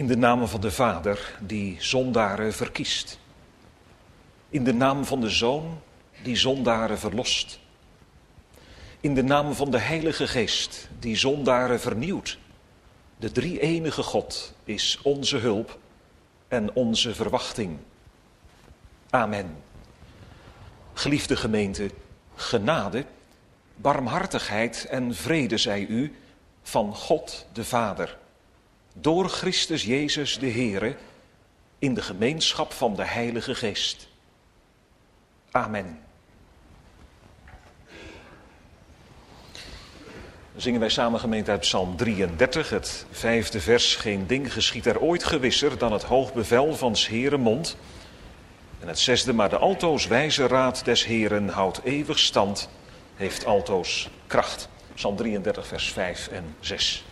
In de naam van de Vader, die zondaren verkiest. In de naam van de Zoon, die zondaren verlost. In de naam van de Heilige Geest, die zondaren vernieuwt. De drie-enige God is onze hulp en onze verwachting. Amen. Geliefde gemeente, genade, barmhartigheid en vrede zij u van God de Vader, door Christus Jezus de Heere, in de gemeenschap van de Heilige Geest. Amen. Dan zingen wij samen gemeente uit Psalm 33, het 5e vers. Geen ding geschiet er ooit gewisser dan het hoog bevel van 's Heeren mond. En het 6e, maar de altoos wijze raad des Heeren houdt eeuwig stand, heeft altoos kracht. Psalm 33, vers 5 en 6.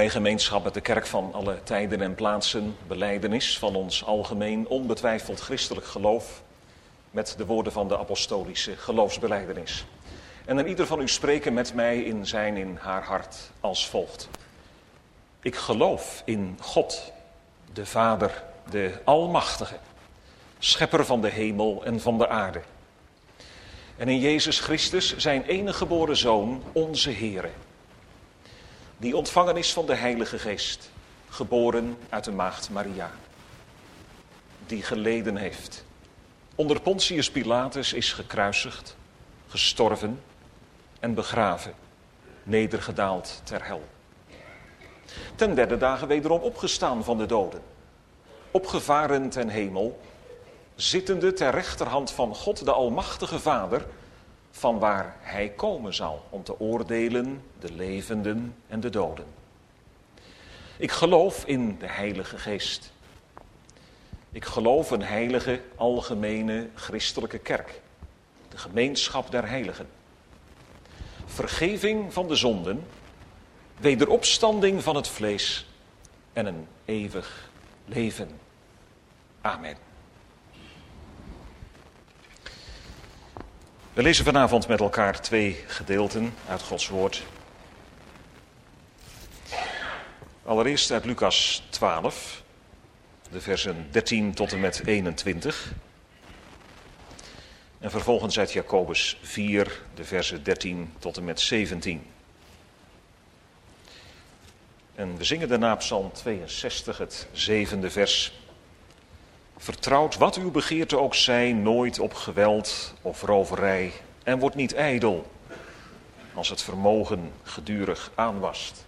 wij gemeenschap met de kerk van alle tijden en plaatsen, belijdenis van ons algemeen onbetwijfeld christelijk geloof met de woorden van de apostolische geloofsbelijdenis. En dan ieder van u spreken met mij in zijn, in haar hart als volgt. Ik geloof in God, de Vader, de Almachtige, schepper van de hemel en van de aarde. En in Jezus Christus, zijn enige geboren Zoon, onze Heere, die ontvangen is van de Heilige Geest, geboren uit de maagd Maria, die geleden heeft, onder Pontius Pilatus is gekruisigd, gestorven en begraven, nedergedaald ter hel. Ten derde dagen wederom opgestaan van de doden, opgevaren ten hemel, zittende ter rechterhand van God de Almachtige Vader, van waar hij komen zal om te oordelen de levenden en de doden. Ik geloof in de Heilige Geest. Ik geloof een heilige, algemene, christelijke kerk, de gemeenschap der heiligen. Vergeving van de zonden, wederopstanding van het vlees en een eeuwig leven. Amen. We lezen vanavond met elkaar 2 gedeelten uit Gods woord. Allereerst uit Lucas 12, de versen 13 tot en met 21. En vervolgens uit Jacobus 4, de versen 13 tot en met 17. En we zingen daarna Psalm 62, het 7e vers. Vertrouwt wat uw begeerte ook zij, nooit op geweld of roverij, en wordt niet ijdel, als het vermogen gedurig aanwast.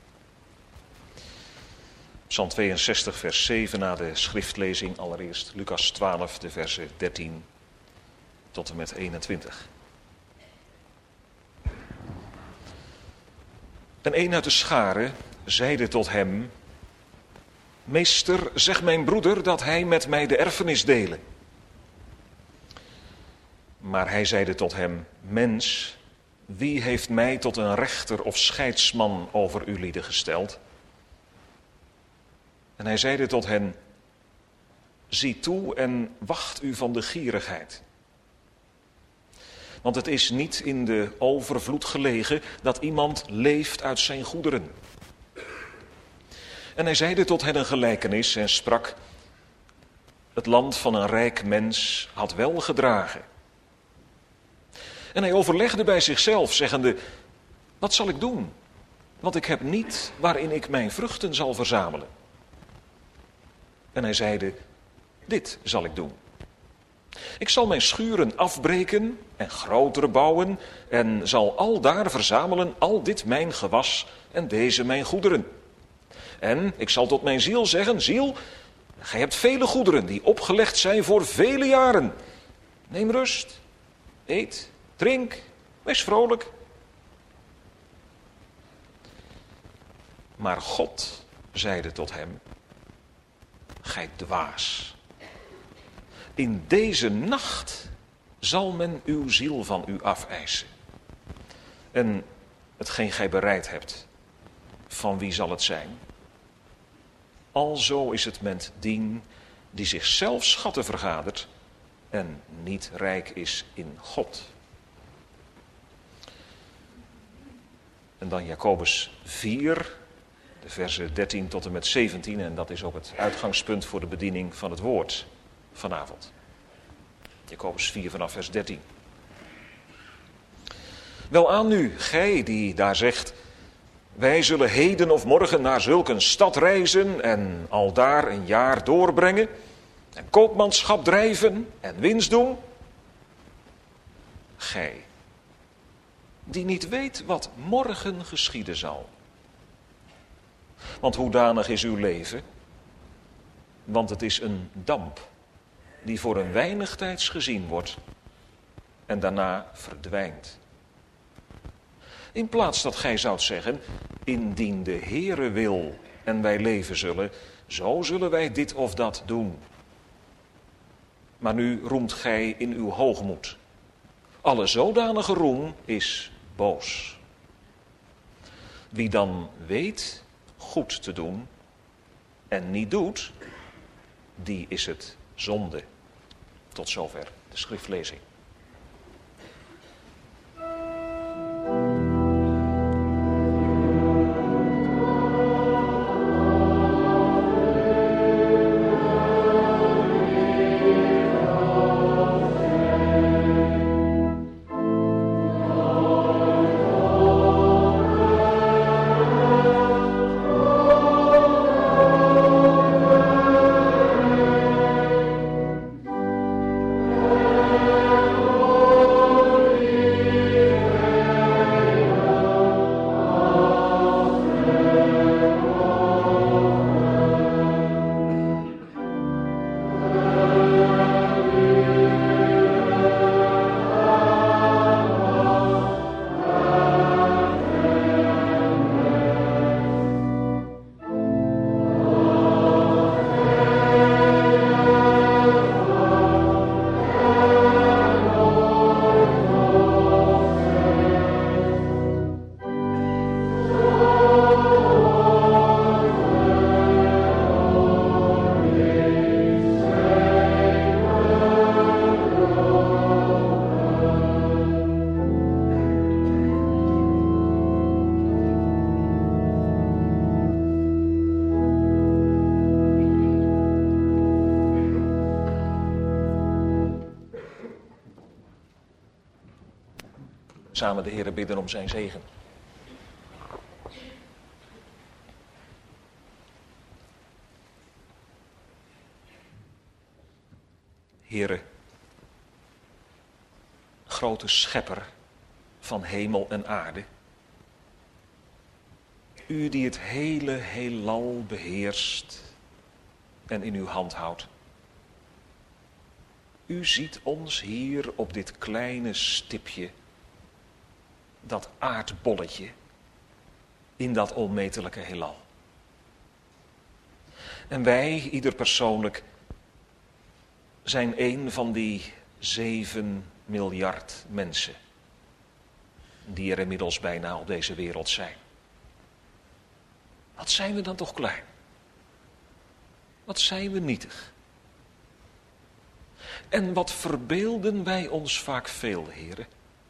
Psalm 62, vers 7 na de schriftlezing, allereerst Lucas 12, de versen 13 tot en met 21. En een uit de schare zeide tot hem: Meester, zeg mijn broeder dat hij met mij de erfenis dele. Maar hij zeide tot hem: Mens, wie heeft mij tot een rechter of scheidsman over u lieden gesteld? En hij zeide tot hen: Zie toe en wacht u van de gierigheid. Want het is niet in de overvloed gelegen dat iemand leeft uit zijn goederen. En hij zeide tot hen een gelijkenis en sprak: Het land van een rijk mens had wel gedragen. En hij overlegde bij zichzelf, zeggende: Wat zal ik doen? Want ik heb niet waarin ik mijn vruchten zal verzamelen. En hij zeide: Dit zal ik doen. Ik zal mijn schuren afbreken en grotere bouwen en zal aldaar verzamelen al dit mijn gewas en deze mijn goederen. En ik zal tot mijn ziel zeggen: Ziel, gij hebt vele goederen die opgelegd zijn voor vele jaren. Neem rust, eet, drink, wees vrolijk. Maar God zeide tot hem: Gij dwaas. In deze nacht zal men uw ziel van u afeisen. En hetgeen gij bereid hebt, van wie zal het zijn? Alzo is het met dien die zichzelf schatten vergadert en niet rijk is in God. En dan Jacobus 4, de versen 13 tot en met 17. En dat is ook het uitgangspunt voor de bediening van het woord vanavond. Jacobus 4 vanaf vers 13. Welaan nu, gij die daar zegt: Wij zullen heden of morgen naar zulk een stad reizen en aldaar een jaar doorbrengen en koopmanschap drijven en winst doen. Gij, die niet weet wat morgen geschieden zal. Want hoedanig is uw leven? Want het is een damp die voor een weinig tijds gezien wordt en daarna verdwijnt. In plaats dat gij zoudt zeggen: Indien de Heere wil en wij leven zullen, zo zullen wij dit of dat doen. Maar nu roemt gij in uw hoogmoed. Alle zodanige roem is boos. Wie dan weet goed te doen en niet doet, die is het zonde. Tot zover de schriftlezing. Samen de Heere bidden om zijn zegen. Heere, grote schepper van hemel en aarde. U die het hele heelal beheerst en in uw hand houdt. U ziet ons hier op dit kleine stipje, dat aardbolletje in dat onmetelijke heelal. En wij, ieder persoonlijk, zijn een van die 7 miljard mensen die er inmiddels bijna op deze wereld zijn. Wat zijn we dan toch klein? Wat zijn we nietig? En wat verbeelden wij ons vaak veel, heren?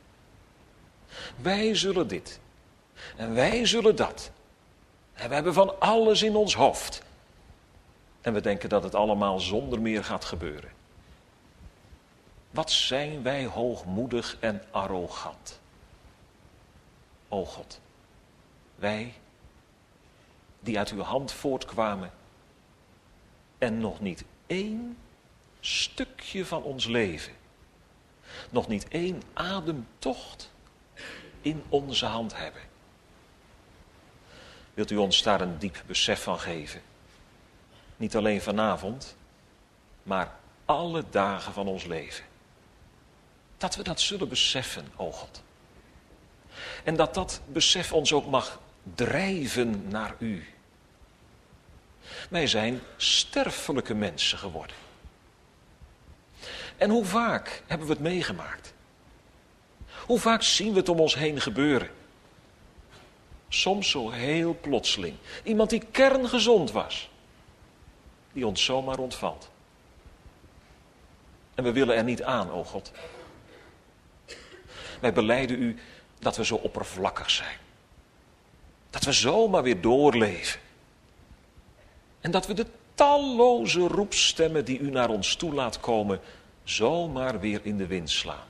Wij zullen dit en wij zullen dat. En we hebben van alles in ons hoofd. En we denken dat het allemaal zonder meer gaat gebeuren. Wat zijn wij hoogmoedig en arrogant. O God, wij die uit uw hand voortkwamen en nog niet 1 stukje van ons leven, nog niet 1 ademtocht in onze hand hebben. Wilt u ons daar een diep besef van geven? Niet alleen vanavond, maar alle dagen van ons leven. Dat we dat zullen beseffen, o God. En dat dat besef ons ook mag drijven naar u. Wij zijn sterfelijke mensen geworden. En hoe vaak hebben we het meegemaakt? Hoe vaak zien we het om ons heen gebeuren? Soms zo heel plotseling. Iemand die kerngezond was, die ons zomaar ontvalt. En we willen er niet aan, o God. Wij belijden u dat we zo oppervlakkig zijn. Dat we zomaar weer doorleven. En dat we de talloze roepstemmen die u naar ons toe laat komen, zomaar weer in de wind slaan.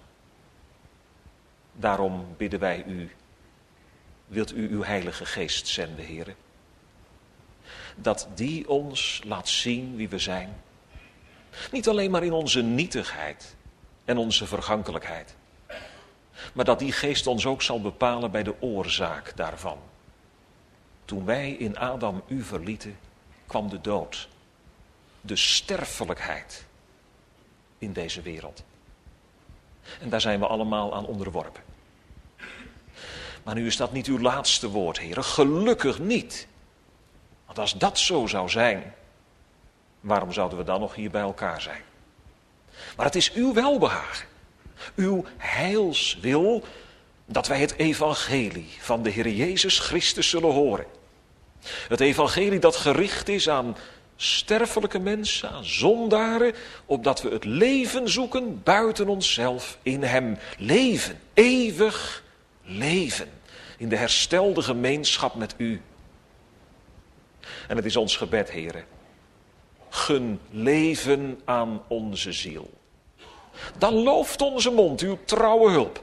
Daarom bidden wij u, wilt u uw Heilige Geest zenden, Heere? Dat die ons laat zien wie we zijn. Niet alleen maar in onze nietigheid en onze vergankelijkheid. Maar dat die Geest ons ook zal bepalen bij de oorzaak daarvan. Toen wij in Adam u verlieten, kwam de dood. De sterfelijkheid in deze wereld. En daar zijn we allemaal aan onderworpen. Maar nu is dat niet uw laatste woord, Heer. Gelukkig niet. Want als dat zo zou zijn, waarom zouden we dan nog hier bij elkaar zijn? Maar het is uw welbehagen, uw heilswil, dat wij het evangelie van de Heer Jezus Christus zullen horen. Het evangelie dat gericht is aan sterfelijke mensen, aan zondaren, opdat we het leven zoeken buiten onszelf in hem. Leven, eeuwig leven, in de herstelde gemeenschap met u. En het is ons gebed, Heere, gun leven aan onze ziel. Dan looft onze mond uw trouwe hulp.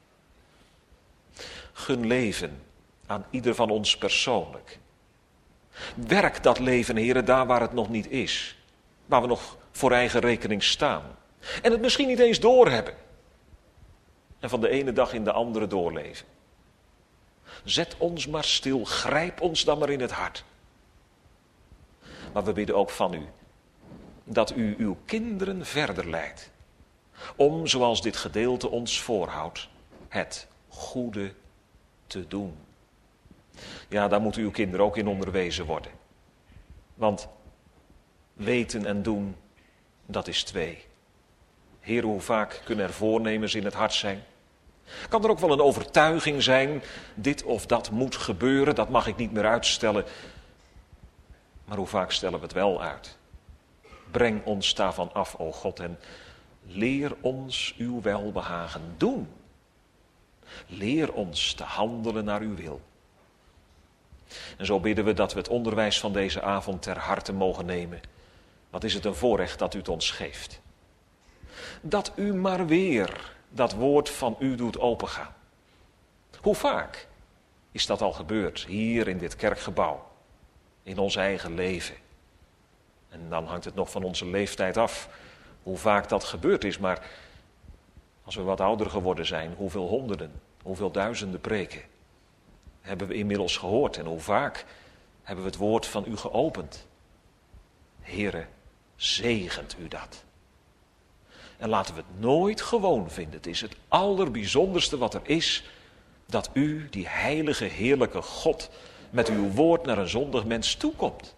Gun leven aan ieder van ons persoonlijk. Werk dat leven, Heere, daar waar het nog niet is. Waar we nog voor eigen rekening staan. En het misschien niet eens doorhebben. En van de ene dag in de andere doorleven. Zet ons maar stil, grijp ons dan maar in het hart. Maar we bidden ook van u, dat u uw kinderen verder leidt. Om, zoals dit gedeelte ons voorhoudt, het goede te doen. Ja, daar moeten uw kinderen ook in onderwezen worden. Want weten en doen, dat is twee. Heer, hoe vaak kunnen er voornemens in het hart zijn? Kan er ook wel een overtuiging zijn, dit of dat moet gebeuren, dat mag ik niet meer uitstellen. Maar hoe vaak stellen we het wel uit? Breng ons daarvan af, o God, en leer ons uw welbehagen doen. Leer ons te handelen naar uw wil. En zo bidden we dat we het onderwijs van deze avond ter harte mogen nemen. Wat is het een voorrecht dat u het ons geeft. Dat u maar weer dat woord van u doet opengaan. Hoe vaak is dat al gebeurd hier in dit kerkgebouw? In ons eigen leven. En dan hangt het nog van onze leeftijd af hoe vaak dat gebeurd is. Maar als we wat ouder geworden zijn, hoeveel honderden, hoeveel duizenden preken hebben we inmiddels gehoord. En hoe vaak hebben we het woord van u geopend. Heere, zegent u dat. En laten we het nooit gewoon vinden. Het is het allerbijzonderste wat er is, dat u, die heilige, heerlijke God, met uw woord naar een zondig mens toekomt.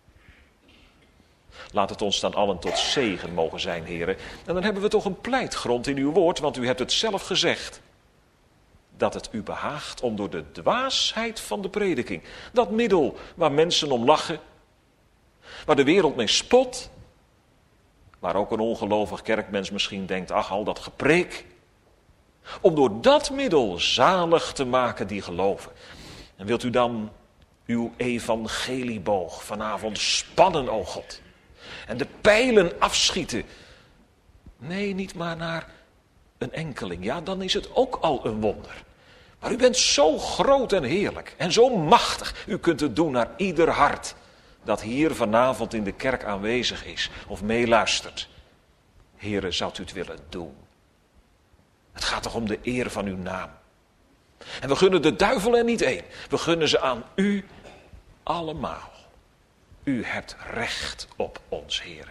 Laat het ons dan allen tot zegen mogen zijn, heren. En dan hebben we toch een pleitgrond in uw woord, want u hebt het zelf gezegd. Dat het u behaagt om door de dwaasheid van de prediking, dat middel waar mensen om lachen, waar de wereld mee spot, waar ook een ongelovig kerkmens misschien denkt, ach, al dat gepreek, om door dat middel zalig te maken die geloven. En wilt u dan uw evangelieboog vanavond spannen, o God, en de pijlen afschieten? Nee, niet maar naar een enkeling. Ja, dan is het ook al een wonder. Maar u bent zo groot en heerlijk en zo machtig. U kunt het doen naar ieder hart dat hier vanavond in de kerk aanwezig is of meeluistert. Heere, zou u het willen doen? Het gaat toch om de eer van uw naam. En we gunnen de duivel er niet één. We gunnen ze aan u allemaal. U hebt recht op ons, Heere.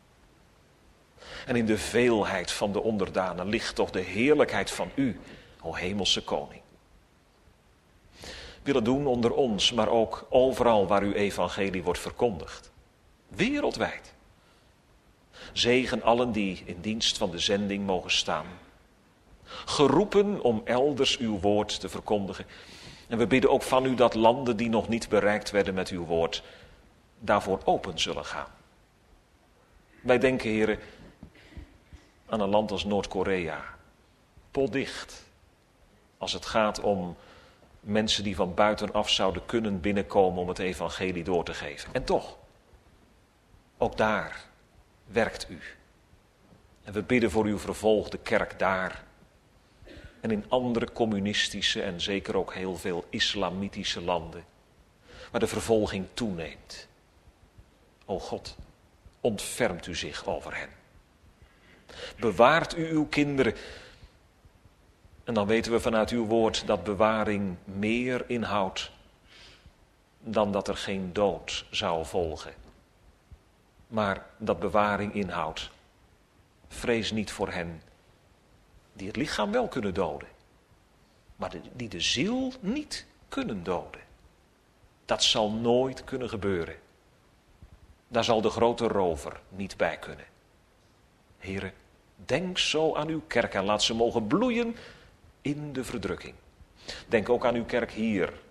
En in de veelheid van de onderdanen ligt toch de heerlijkheid van u, o hemelse koning. Willen doen onder ons, maar ook overal waar uw evangelie wordt verkondigd. Wereldwijd. Zegen allen die in dienst van de zending mogen staan. Geroepen om elders uw woord te verkondigen. En we bidden ook van u dat landen die nog niet bereikt werden met uw woord, daarvoor open zullen gaan. Wij denken, heren, aan een land als Noord-Korea. Potdicht. Als het gaat om mensen die van buitenaf zouden kunnen binnenkomen om het evangelie door te geven. En toch, ook daar werkt u. En we bidden voor uw vervolgde kerk daar. En in andere communistische en zeker ook heel veel islamitische landen. Waar de vervolging toeneemt. O God, ontfermt u zich over hen. Bewaart u uw kinderen. En dan weten we vanuit uw woord dat bewaring meer inhoudt dan dat er geen dood zou volgen. Maar dat bewaring inhoudt. Vrees niet voor hen die het lichaam wel kunnen doden, maar die de ziel niet kunnen doden. Dat zal nooit kunnen gebeuren. Daar zal de grote rover niet bij kunnen. Heren, denk zo aan uw kerk en laat ze mogen bloeien in de verdrukking. Denk ook aan uw kerk hier,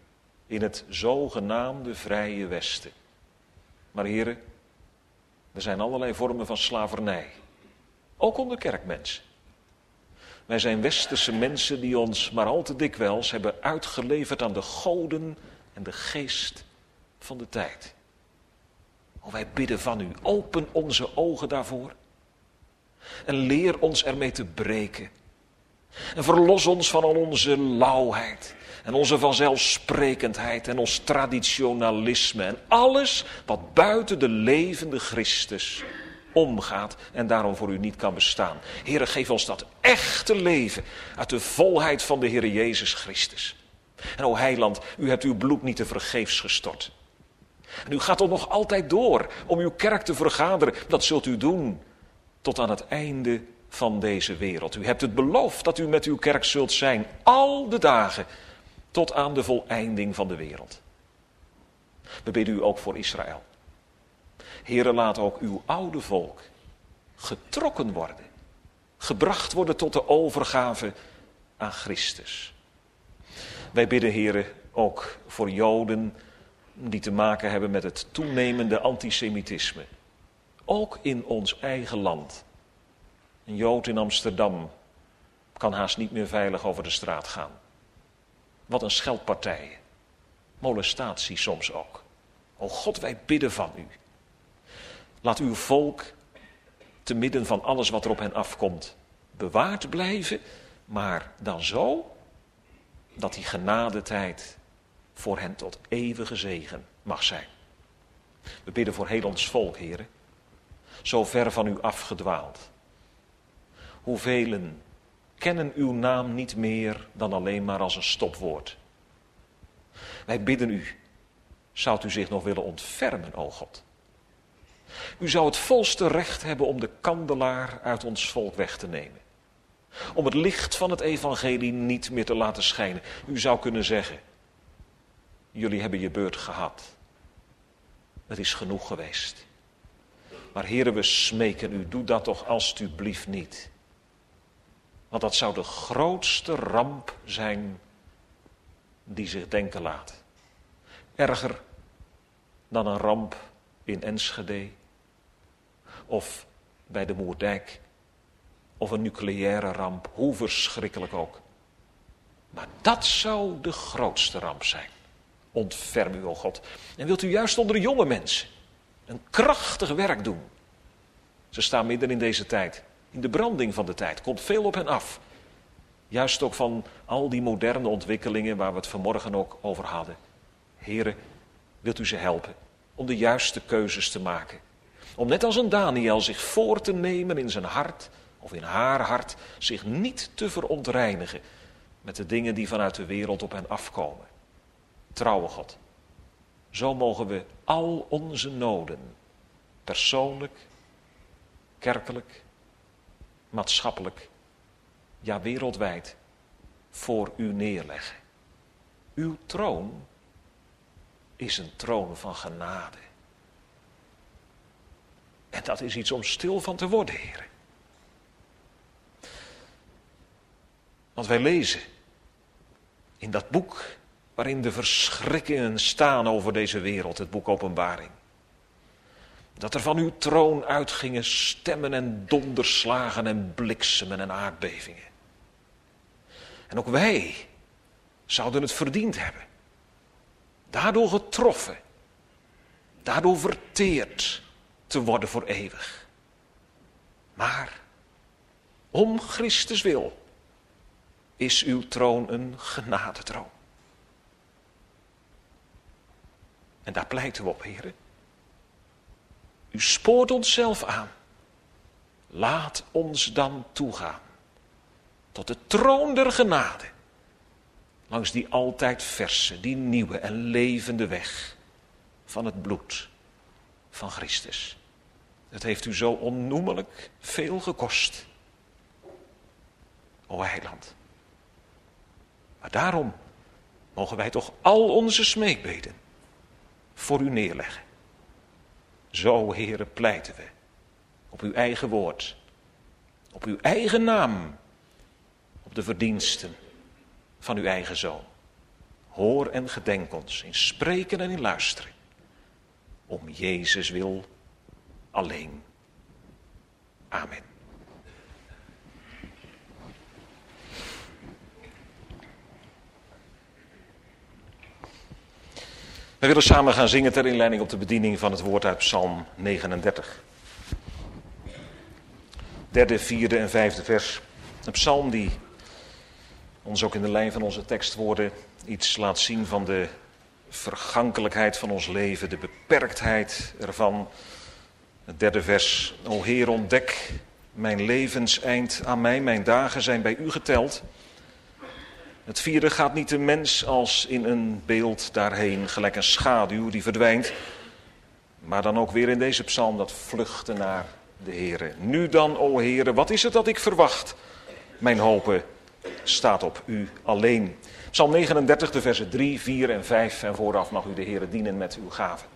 in het zogenaamde Vrije Westen. Maar heren, er zijn allerlei vormen van slavernij. Ook onder kerkmensen. Wij zijn westerse mensen die ons maar al te dikwijls hebben uitgeleverd aan de goden en de geest van de tijd. O, wij bidden van u, open onze ogen daarvoor. En leer ons ermee te breken. En verlos ons van al onze lauwheid. En onze vanzelfsprekendheid en ons traditionalisme. En alles wat buiten de levende Christus omgaat en daarom voor u niet kan bestaan. Heere, geef ons dat echte leven uit de volheid van de Heere Jezus Christus. En o Heiland, u hebt uw bloed niet te vergeefs gestort. En u gaat er nog altijd door om uw kerk te vergaderen. Dat zult u doen tot aan het einde van deze wereld. U hebt het beloofd dat u met uw kerk zult zijn, al de dagen, tot aan de voleinding van de wereld. We bidden u ook voor Israël. Heere, laat ook uw oude volk getrokken worden, gebracht worden tot de overgave aan Christus. Wij bidden, Heere, ook voor Joden die te maken hebben met het toenemende antisemitisme. Ook in ons eigen land. Een Jood in Amsterdam kan haast niet meer veilig over de straat gaan. Wat een scheldpartijen. Molestatie soms ook. O God, wij bidden van u. Laat uw volk te midden van alles wat er op hen afkomt bewaard blijven, maar dan zo dat die genadetijd voor hen tot eeuwige zegen mag zijn. We bidden voor heel ons volk, heren, zo ver van u afgedwaald. Hoevelen kennen uw naam niet meer dan alleen maar als een stopwoord. Wij bidden u, zou u zich nog willen ontfermen, o God. U zou het volste recht hebben om de kandelaar uit ons volk weg te nemen. Om het licht van het evangelie niet meer te laten schijnen. U zou kunnen zeggen, jullie hebben je beurt gehad. Het is genoeg geweest. Maar heren, we smeken u, doe dat toch alstublieft niet. Want dat zou de grootste ramp zijn die zich denken laat. Erger dan een ramp in Enschede. Of bij de Moerdijk. Of een nucleaire ramp, hoe verschrikkelijk ook. Maar dat zou de grootste ramp zijn. Ontferm u, o God. En wilt u juist onder de jonge mensen een krachtig werk doen. Ze staan midden in deze tijd. In de branding van de tijd. Komt veel op hen af. Juist ook van al die moderne ontwikkelingen waar we het vanmorgen ook over hadden. Heren, wilt u ze helpen om de juiste keuzes te maken. Om net als een Daniel zich voor te nemen in zijn hart of in haar hart. Zich niet te verontreinigen met de dingen die vanuit de wereld op hen afkomen. Trouwe God, zo mogen we al onze noden, persoonlijk, kerkelijk, maatschappelijk, ja wereldwijd, voor u neerleggen. Uw troon is een troon van genade. En dat is iets om stil van te worden, heren. Want wij lezen in dat boek waarin de verschrikkingen staan over deze wereld, het boek Openbaring. Dat er van uw troon uitgingen stemmen en donderslagen en bliksemen en aardbevingen. En ook wij zouden het verdiend hebben. Daardoor getroffen, daardoor verteerd te worden voor eeuwig. Maar om Christus wil is uw troon een genadetroon. En daar pleiten we op, heren. U spoort ons zelf aan. Laat ons dan toegaan tot de troon der genade. Langs die altijd verse, die nieuwe en levende weg van het bloed van Christus. Het heeft u zo onnoemelijk veel gekost. O Heiland. Maar daarom mogen wij toch al onze smeekbeden voor u neerleggen. Zo, Heere, pleiten we op uw eigen woord, op uw eigen naam, op de verdiensten van uw eigen Zoon. hoor en gedenk ons in spreken en in luisteren. Om Jezus wil alleen. Amen. We willen samen gaan zingen ter inleiding op de bediening van het woord uit Psalm 39. Derde, vierde en vijfde vers. Een psalm die ons ook in de lijn van onze tekstwoorden iets laat zien van de vergankelijkheid van ons leven, de beperktheid ervan. Het derde vers. O Heer, ontdek mijn levenseind aan mij, mijn dagen zijn bij u geteld. Het vierde gaat niet de mens als in een beeld daarheen, gelijk een schaduw die verdwijnt. Maar dan ook weer in deze psalm dat vluchten naar de Heere. Nu dan, o Heere, wat is het dat ik verwacht? Mijn hope staat op u alleen. Psalm 39, de versen 3, 4 en 5. En vooraf mag u de Heere dienen met uw gaven.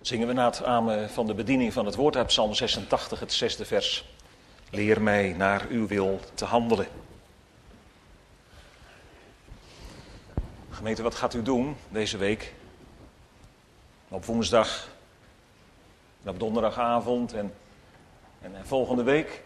Zingen we na het amen van de bediening van het woord uit Psalm 86, het 6e vers. Leer mij naar uw wil te handelen. Gemeente, wat gaat u doen deze week? Op woensdag, en op donderdagavond en volgende week?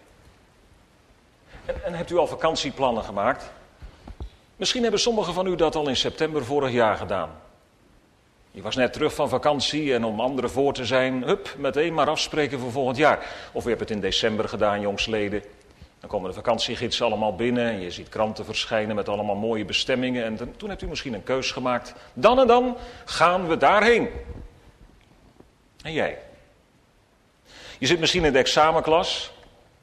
En hebt u al vakantieplannen gemaakt? Misschien hebben sommigen van u dat al in september vorig jaar gedaan. Je was net terug van vakantie en om anderen voor te zijn, meteen maar afspreken voor volgend jaar. Of u hebt het in december gedaan, jongsleden. Dan komen de vakantiegidsen allemaal binnen en je ziet kranten verschijnen met allemaal mooie bestemmingen. En toen hebt u misschien een keus gemaakt. Dan en dan gaan we daarheen. En jij? Je zit misschien in de examenklas.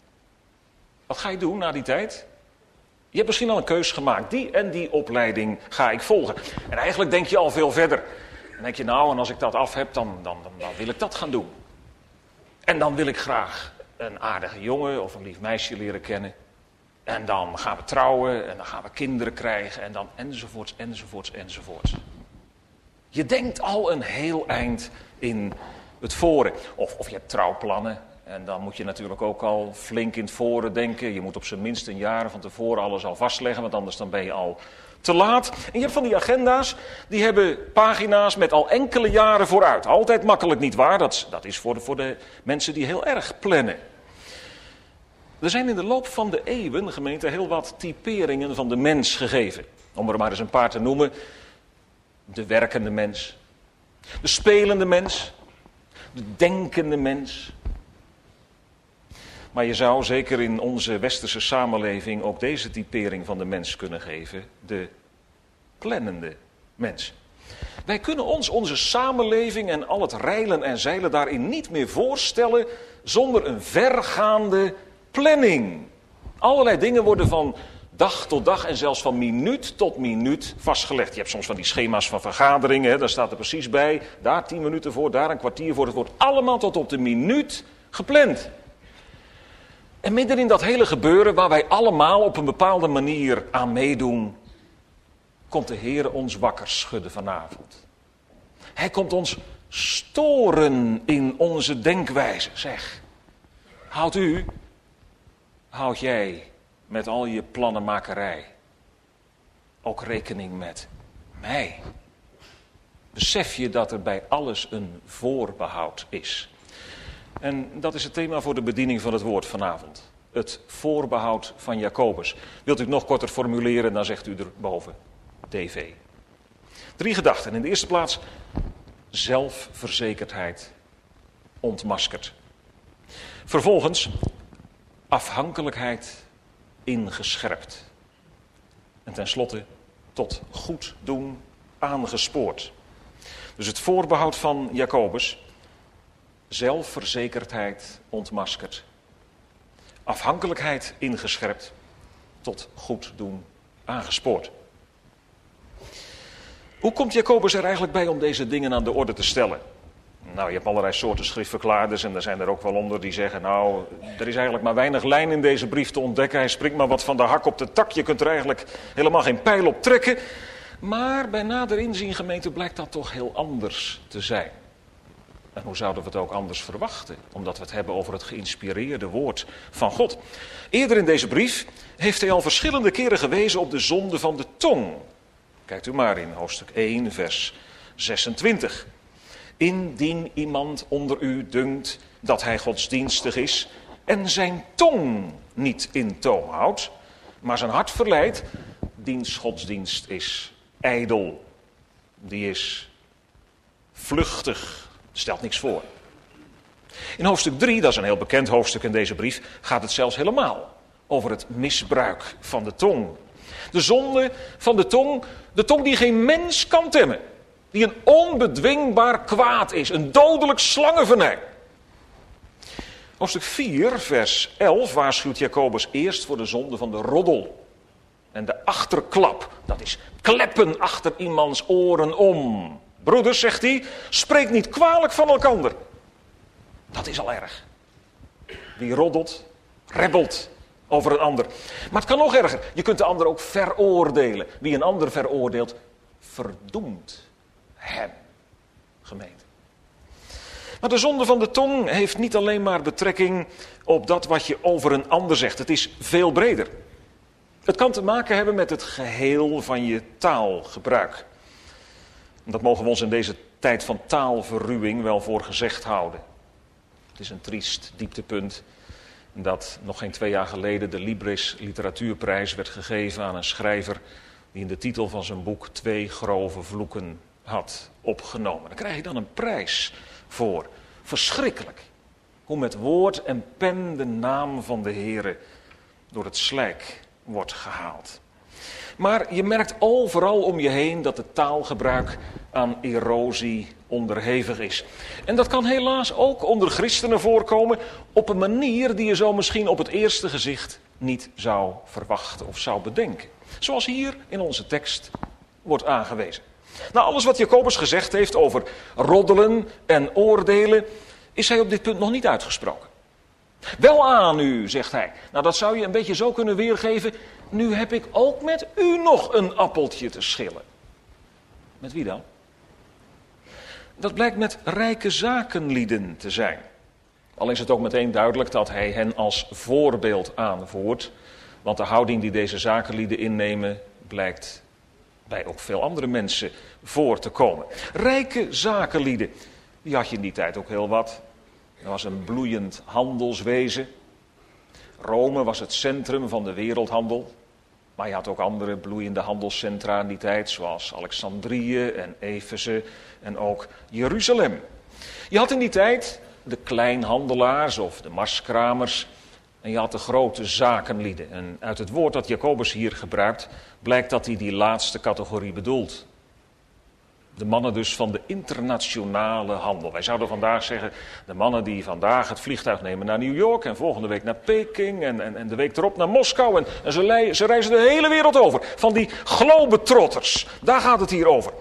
Wat ga je doen na die tijd? Je hebt misschien al een keus gemaakt. Die en die opleiding ga ik volgen. En eigenlijk denk je al veel verder. Dan denk je, nou, en als ik dat af heb, dan wil ik dat gaan doen. En dan wil ik graag een aardige jongen of een lief meisje leren kennen. En dan gaan we trouwen en dan gaan we kinderen krijgen en dan enzovoorts, enzovoorts, enzovoorts. Je denkt al een heel eind in het voren. Of je hebt trouwplannen en dan moet je natuurlijk ook al flink in het voren denken. Je moet op zijn minst een jaar van tevoren alles al vastleggen, want anders dan ben je al te laat. En je hebt van die agenda's, die hebben pagina's met al enkele jaren vooruit. Altijd makkelijk niet waar, dat is voor de mensen die heel erg plannen. Er zijn in de loop van de eeuwen, gemeente, heel wat typeringen van de mens gegeven. Om er maar eens een paar te noemen. De werkende mens. De spelende mens. De denkende mens. Maar je zou zeker in onze westerse samenleving ook deze typering van de mens kunnen geven. De plannende mens. Wij kunnen ons onze samenleving en al het reilen en zeilen daarin niet meer voorstellen zonder een vergaande planning. Allerlei dingen worden van dag tot dag en zelfs van minuut tot minuut vastgelegd. Je hebt soms van die schema's van vergaderingen, daar staat er precies bij. Daar 10 minuten voor, daar een kwartier voor. Het wordt allemaal tot op de minuut gepland. En midden in dat hele gebeuren, waar wij allemaal op een bepaalde manier aan meedoen, komt de Heer ons wakker schudden vanavond. Hij komt ons storen in onze denkwijze. Zeg, houd jij met al je plannenmakerij ook rekening met mij? Besef je dat er bij alles een voorbehoud is? En dat is het thema voor de bediening van het woord vanavond. Het voorbehoud van Jacobus. Wilt u het nog korter formuleren, dan zegt u erboven DV. 3 gedachten. In de eerste plaats zelfverzekerdheid ontmaskerd. Vervolgens afhankelijkheid ingescherpt. En tenslotte tot goed doen aangespoord. Dus het voorbehoud van Jacobus. Zelfverzekerdheid ontmaskerd. Afhankelijkheid ingescherpt. Tot goed doen aangespoord. Hoe komt Jacobus er eigenlijk bij om deze dingen aan de orde te stellen? Nou, je hebt allerlei soorten schriftverklaarders en er zijn er ook wel onder die zeggen, nou, er is eigenlijk maar weinig lijn in deze brief te ontdekken. Hij springt maar wat van de hak op de tak. Je kunt er eigenlijk helemaal geen pijl op trekken. Maar bij nader inzien, gemeente, blijkt dat toch heel anders te zijn. En hoe zouden we het ook anders verwachten? Omdat we het hebben over het geïnspireerde woord van God. Eerder in deze brief heeft hij al verschillende keren gewezen op de zonde van de tong. Kijkt u maar in hoofdstuk 1, vers 26. Indien iemand onder u dunkt dat hij godsdienstig is en zijn tong niet in toom houdt, maar zijn hart verleidt, diens godsdienst is ijdel. Die is vluchtig. Stelt niks voor. In hoofdstuk 3, dat is een heel bekend hoofdstuk in deze brief, gaat het zelfs helemaal over het misbruik van de tong. De zonde van de tong die geen mens kan temmen. Die een onbedwingbaar kwaad is, een dodelijk slangenvenijn. Hoofdstuk 4, vers 11 waarschuwt Jacobus eerst voor de zonde van de roddel. En de achterklap, dat is kleppen achter iemands oren om. Broeders, zegt hij, spreek niet kwalijk van elkander. Dat is al erg. Wie roddelt, rebbelt over een ander. Maar het kan nog erger. Je kunt de ander ook veroordelen. Wie een ander veroordeelt, verdoemt hem. Gemeente. Maar de zonde van de tong heeft niet alleen maar betrekking op dat wat je over een ander zegt. Het is veel breder. Het kan te maken hebben met het geheel van je taalgebruik. Dat mogen we ons in deze tijd van taalverruwing wel voor gezegd houden. Het is een triest dieptepunt dat nog geen 2 jaar geleden de Libris Literatuurprijs werd gegeven aan een schrijver die in de titel van zijn boek 2 grove vloeken had opgenomen. Daar krijg je dan een prijs voor. Verschrikkelijk. Hoe met woord en pen de naam van de Heere door het slijk wordt gehaald. Maar je merkt overal om je heen dat het taalgebruik aan erosie onderhevig is. En dat kan helaas ook onder christenen voorkomen op een manier die je zo misschien op het eerste gezicht niet zou verwachten of zou bedenken. Zoals hier in onze tekst wordt aangewezen. Nou, alles wat Jacobus gezegd heeft over roddelen en oordelen, is hij op dit punt nog niet uitgesproken. Wel aan u, zegt hij. Nou, dat zou je een beetje zo kunnen weergeven. Nu heb ik ook met u nog een appeltje te schillen. Met wie dan? Dat blijkt met rijke zakenlieden te zijn. Al is het ook meteen duidelijk dat hij hen als voorbeeld aanvoert. Want de houding die deze zakenlieden innemen blijkt bij ook veel andere mensen voor te komen. Rijke zakenlieden, die had je in die tijd ook heel wat. Er was een bloeiend handelswezen. Rome was het centrum van de wereldhandel. Maar je had ook andere bloeiende handelscentra in die tijd, zoals Alexandrië en Efeze en ook Jeruzalem. Je had in die tijd de kleinhandelaars of de marskramers en je had de grote zakenlieden. En uit het woord dat Jacobus hier gebruikt, blijkt dat hij die laatste categorie bedoelt. De mannen dus van de internationale handel. Wij zouden vandaag zeggen, de mannen die vandaag het vliegtuig nemen naar New York en volgende week naar Peking en de week erop naar Moskou. En ze reizen de hele wereld over. Van die globetrotters, daar gaat het hier over.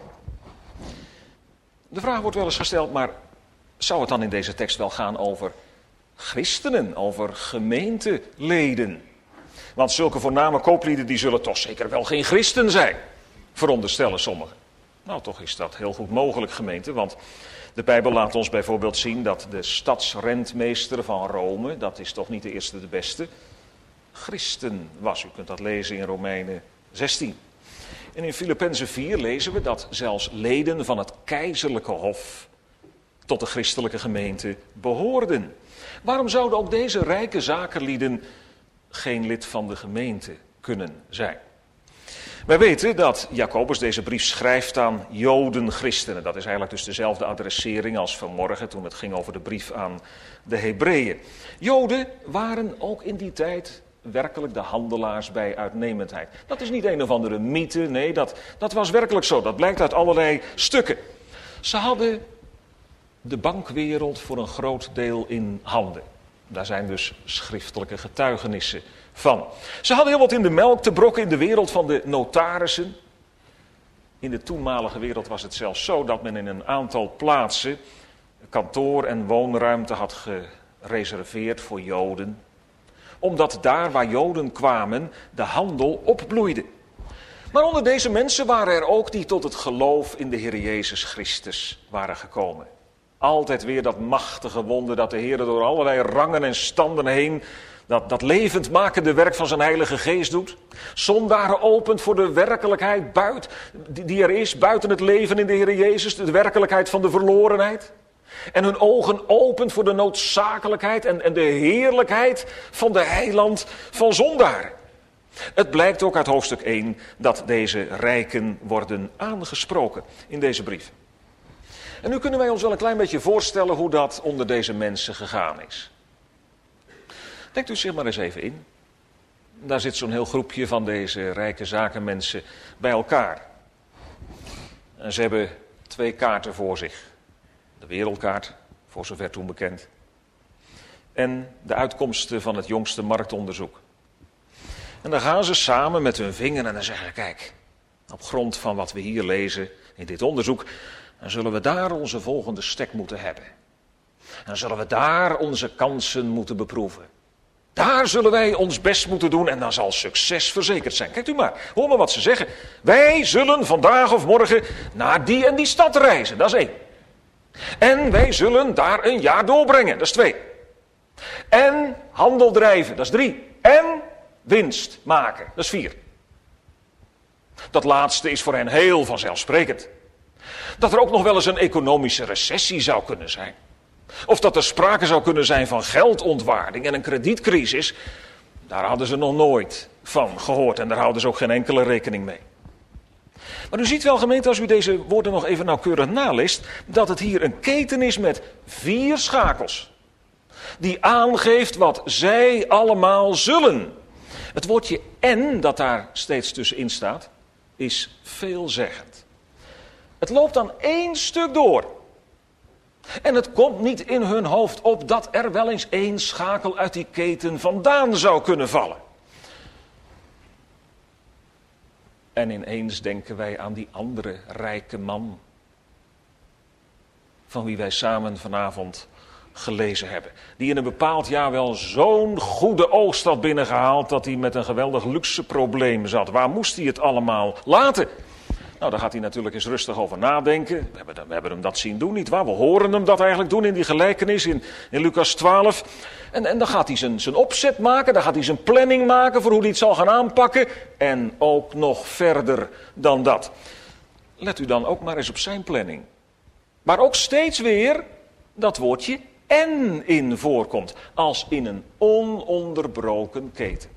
De vraag wordt wel eens gesteld, maar zou het dan in deze tekst wel gaan over christenen, over gemeenteleden? Want zulke voorname kooplieden die zullen toch zeker wel geen christen zijn, veronderstellen sommigen. Nou, toch is dat heel goed mogelijk, gemeente, want de Bijbel laat ons bijvoorbeeld zien dat de stadsrentmeester van Rome, dat is toch niet de eerste de beste, christen was. U kunt dat lezen in Romeinen 16. En in Filippenzen 4 lezen we dat zelfs leden van het keizerlijke hof tot de christelijke gemeente behoorden. Waarom zouden ook deze rijke zakenlieden geen lid van de gemeente kunnen zijn? Wij weten dat Jacobus deze brief schrijft aan Joden-christenen. Dat is eigenlijk dus dezelfde adressering als vanmorgen toen het ging over de brief aan de Hebreeën. Joden waren ook in die tijd werkelijk de handelaars bij uitnemendheid. Dat is niet een of andere mythe, nee, dat was werkelijk zo. Dat blijkt uit allerlei stukken. Ze hadden de bankwereld voor een groot deel in handen. Daar zijn dus schriftelijke getuigenissen van. Ze hadden heel wat in de melk te brokken in de wereld van de notarissen. In de toenmalige wereld was het zelfs zo dat men in een aantal plaatsen kantoor- en woonruimte had gereserveerd voor Joden. Omdat daar waar Joden kwamen de handel opbloeide. Maar onder deze mensen waren er ook die tot het geloof in de Heer Jezus Christus waren gekomen. Altijd weer dat machtige wonder dat de Heer door allerlei rangen en standen heen dat levendmakende werk van zijn Heilige Geest doet. Zondaren opent voor de werkelijkheid die er is buiten het leven in de Heer Jezus. De werkelijkheid van de verlorenheid. En hun ogen opent voor de noodzakelijkheid en de heerlijkheid van de heiland van zondaren. Het blijkt ook uit hoofdstuk 1 dat deze rijken worden aangesproken in deze brief. En nu kunnen wij ons wel een klein beetje voorstellen hoe dat onder deze mensen gegaan is. Denkt u zich maar eens even in. Daar zit zo'n heel groepje van deze rijke zakenmensen bij elkaar. En ze hebben 2 kaarten voor zich. De wereldkaart, voor zover toen bekend. En de uitkomsten van het jongste marktonderzoek. En dan gaan ze samen met hun vinger en dan zeggen, kijk, op grond van wat we hier lezen in dit onderzoek, dan zullen we daar onze volgende stek moeten hebben. En dan zullen we daar onze kansen moeten beproeven. Daar zullen wij ons best moeten doen en dan zal succes verzekerd zijn. Kijkt u maar, hoor maar wat ze zeggen. Wij zullen vandaag of morgen naar die en die stad reizen, dat is 1. En wij zullen daar een jaar doorbrengen, dat is 2. En handel drijven, dat is 3. En winst maken, dat is 4. Dat laatste is voor hen heel vanzelfsprekend. Dat er ook nog wel eens een economische recessie zou kunnen zijn. Of dat er sprake zou kunnen zijn van geldontwaarding en een kredietcrisis. Daar hadden ze nog nooit van gehoord en daar houden ze ook geen enkele rekening mee. Maar u ziet wel, gemeente, als u deze woorden nog even nauwkeurig naleest, dat het hier een keten is met 4 schakels. Die aangeeft wat zij allemaal zullen. Het woordje en, dat daar steeds tussenin staat, is veelzeggend. Het loopt dan 1 stuk door. En het komt niet in hun hoofd op dat er wel eens 1 schakel uit die keten vandaan zou kunnen vallen. En ineens denken wij aan die andere rijke man, van wie wij samen vanavond gelezen hebben. Die in een bepaald jaar wel zo'n goede oogst had binnengehaald, dat hij met een geweldig luxe probleem zat. Waar moest hij het allemaal laten? Nou, daar gaat hij natuurlijk eens rustig over nadenken. We hebben hem dat zien doen, nietwaar? We horen hem dat eigenlijk doen in die gelijkenis in Lucas 12. En dan gaat hij zijn opzet maken, dan gaat hij zijn planning maken voor hoe hij het zal gaan aanpakken. En ook nog verder dan dat. Let u dan ook maar eens op zijn planning. Maar ook steeds weer dat woordje en in voorkomt, als in een ononderbroken keten.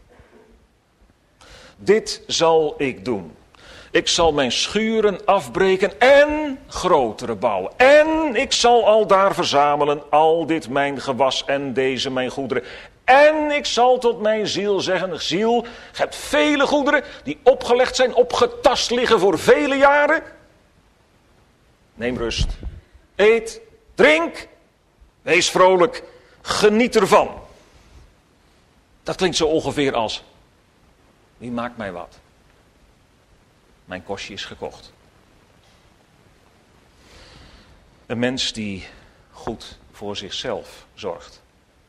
Dit zal ik doen. Ik zal mijn schuren afbreken en grotere bouwen. En ik zal al daar verzamelen al dit mijn gewas en deze mijn goederen. En ik zal tot mijn ziel zeggen, ziel, je hebt vele goederen die opgelegd zijn, opgetast liggen voor vele jaren. Neem rust. Eet, drink, wees vrolijk, geniet ervan. Dat klinkt zo ongeveer als, wie maakt mij wat? Mijn kostje is gekocht. Een mens die goed voor zichzelf zorgt.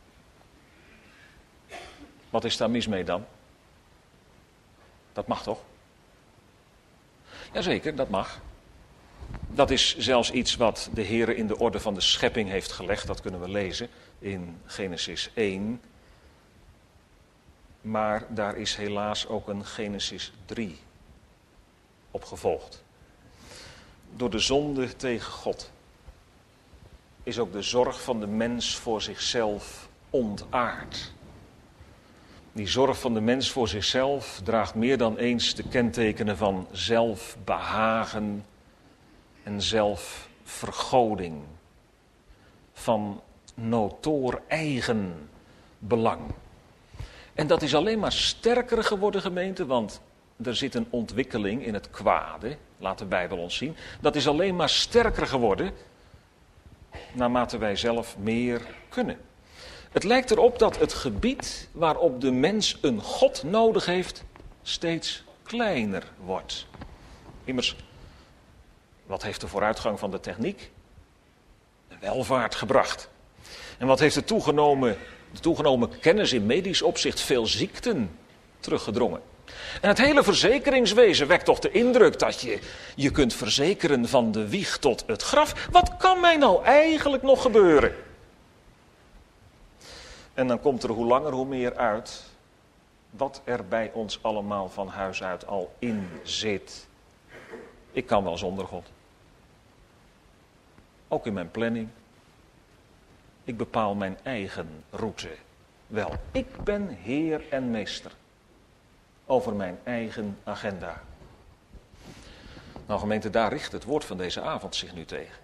Wat is daar mis mee dan? Dat mag toch? Jazeker, dat mag. Dat is zelfs iets wat de Heere in de orde van de schepping heeft gelegd. Dat kunnen we lezen in Genesis 1. Maar daar is helaas ook een Genesis 3 op gevolgd. Door de zonde tegen God is ook de zorg van de mens voor zichzelf ontaard. Die zorg van de mens voor zichzelf draagt meer dan eens de kentekenen van zelfbehagen en zelfvergoding. Van notoor eigen belang. En dat is alleen maar sterker geworden, gemeente, want er zit een ontwikkeling in het kwade, laat de Bijbel ons zien. Dat is alleen maar sterker geworden, naarmate wij zelf meer kunnen. Het lijkt erop dat het gebied waarop de mens een God nodig heeft, steeds kleiner wordt. Immers, wat heeft de vooruitgang van de techniek? De welvaart gebracht. En wat heeft de toegenomen kennis in medisch opzicht veel ziekten teruggedrongen? En het hele verzekeringswezen wekt toch de indruk dat je kunt verzekeren van de wieg tot het graf. Wat kan mij nou eigenlijk nog gebeuren? En dan komt er hoe langer hoe meer uit wat er bij ons allemaal van huis uit al in zit. Ik kan wel zonder God. Ook in mijn planning. Ik bepaal mijn eigen route wel. Ik ben heer en meester over mijn eigen agenda. Nou gemeente, daar richt het woord van deze avond zich nu tegen.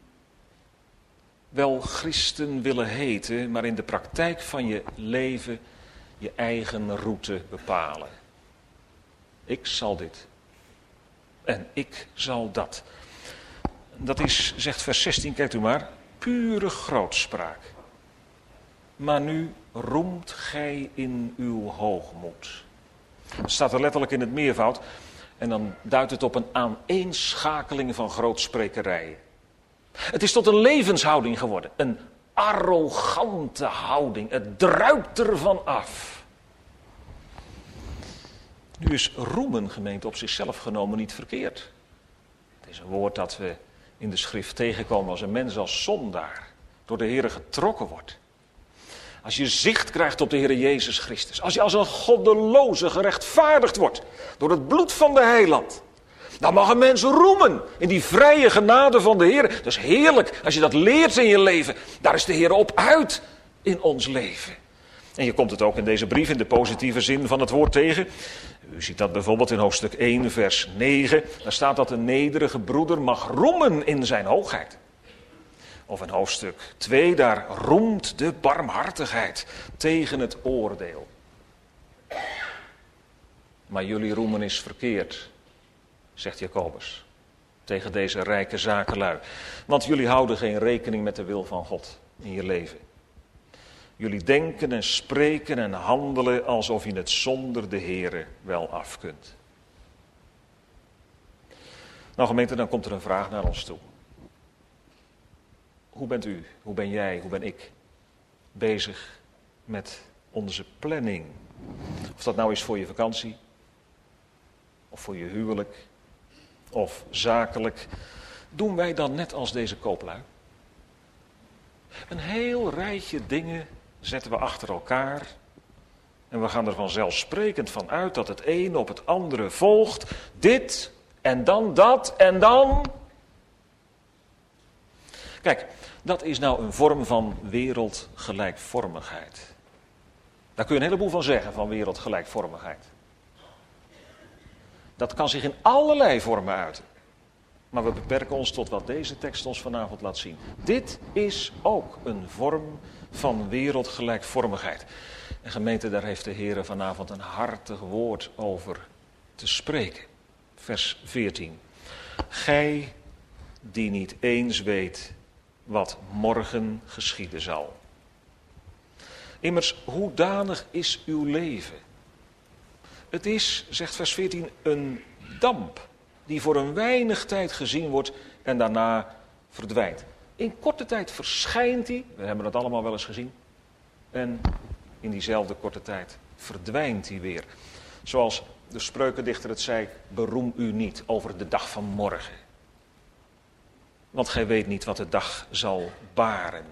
Wel christen willen heten, maar in de praktijk van je leven je eigen route bepalen. Ik zal dit. En ik zal dat. Dat is, zegt vers 16, kijkt u maar, pure grootspraak. Maar nu roemt gij in uw hoogmoed. Dat staat er letterlijk in het meervoud. En dan duidt het op een aaneenschakeling van grootsprekerijen. Het is tot een levenshouding geworden. Een arrogante houding. Het druipt ervan af. Nu is roemen, gemeente, op zichzelf genomen niet verkeerd. Het is een woord dat we in de schrift tegenkomen als een mens als zondaar door de Heere getrokken wordt. Als je zicht krijgt op de Heere Jezus Christus. Als je als een goddeloze gerechtvaardigd wordt door het bloed van de heiland. Dan mag een mens roemen in die vrije genade van de Heer. Dat is heerlijk als je dat leert in je leven. Daar is de Heer op uit in ons leven. En je komt het ook in deze brief in de positieve zin van het woord tegen. U ziet dat bijvoorbeeld in hoofdstuk 1 vers 9. Daar staat dat een nederige broeder mag roemen in zijn hoogheid. Of in hoofdstuk 2, daar roemt de barmhartigheid tegen het oordeel. Maar jullie roemen is verkeerd, zegt Jacobus, tegen deze rijke zakenlui. Want jullie houden geen rekening met de wil van God in je leven. Jullie denken en spreken en handelen alsof je het zonder de Heere wel af kunt. Nou gemeente, dan komt er een vraag naar ons toe. Hoe bent u, hoe ben jij, hoe ben ik bezig met onze planning? Of dat nou is voor je vakantie, of voor je huwelijk, of zakelijk. Doen wij dan net als deze kooplui? Een heel rijtje dingen zetten we achter elkaar. En we gaan er vanzelfsprekend van uit dat het een op het andere volgt. Dit en dan dat en dan. Kijk, dat is nou een vorm van wereldgelijkvormigheid. Daar kun je een heleboel van zeggen, van wereldgelijkvormigheid. Dat kan zich in allerlei vormen uiten. Maar we beperken ons tot wat deze tekst ons vanavond laat zien. Dit is ook een vorm van wereldgelijkvormigheid. En gemeente, daar heeft de Heer vanavond een hartig woord over te spreken. Vers 14. Gij die niet eens weet wat morgen geschieden zal. Immers, hoedanig is uw leven? Het is, zegt vers 14, een damp die voor een weinig tijd gezien wordt en daarna verdwijnt. In korte tijd verschijnt hij, we hebben dat allemaal wel eens gezien, en in diezelfde korte tijd verdwijnt hij weer. Zoals de spreukendichter het zei, beroem u niet over de dag van morgen. Want gij weet niet wat de dag zal baren.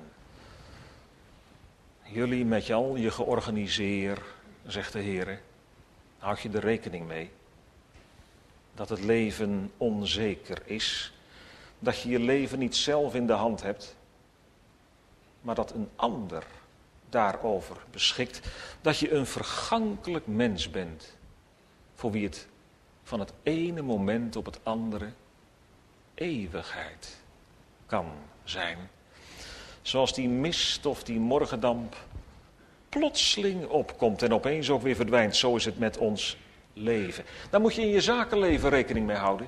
Jullie met al je georganiseer, zegt de Heer, houd je er rekening mee dat het leven onzeker is. Dat je je leven niet zelf in de hand hebt, maar dat een ander daarover beschikt. Dat je een vergankelijk mens bent, voor wie het van het ene moment op het andere eeuwigheid kan zijn. Zoals die mist of die morgendamp plotseling opkomt en opeens ook weer verdwijnt. Zo is het met ons leven. Daar moet je in je zakenleven rekening mee houden.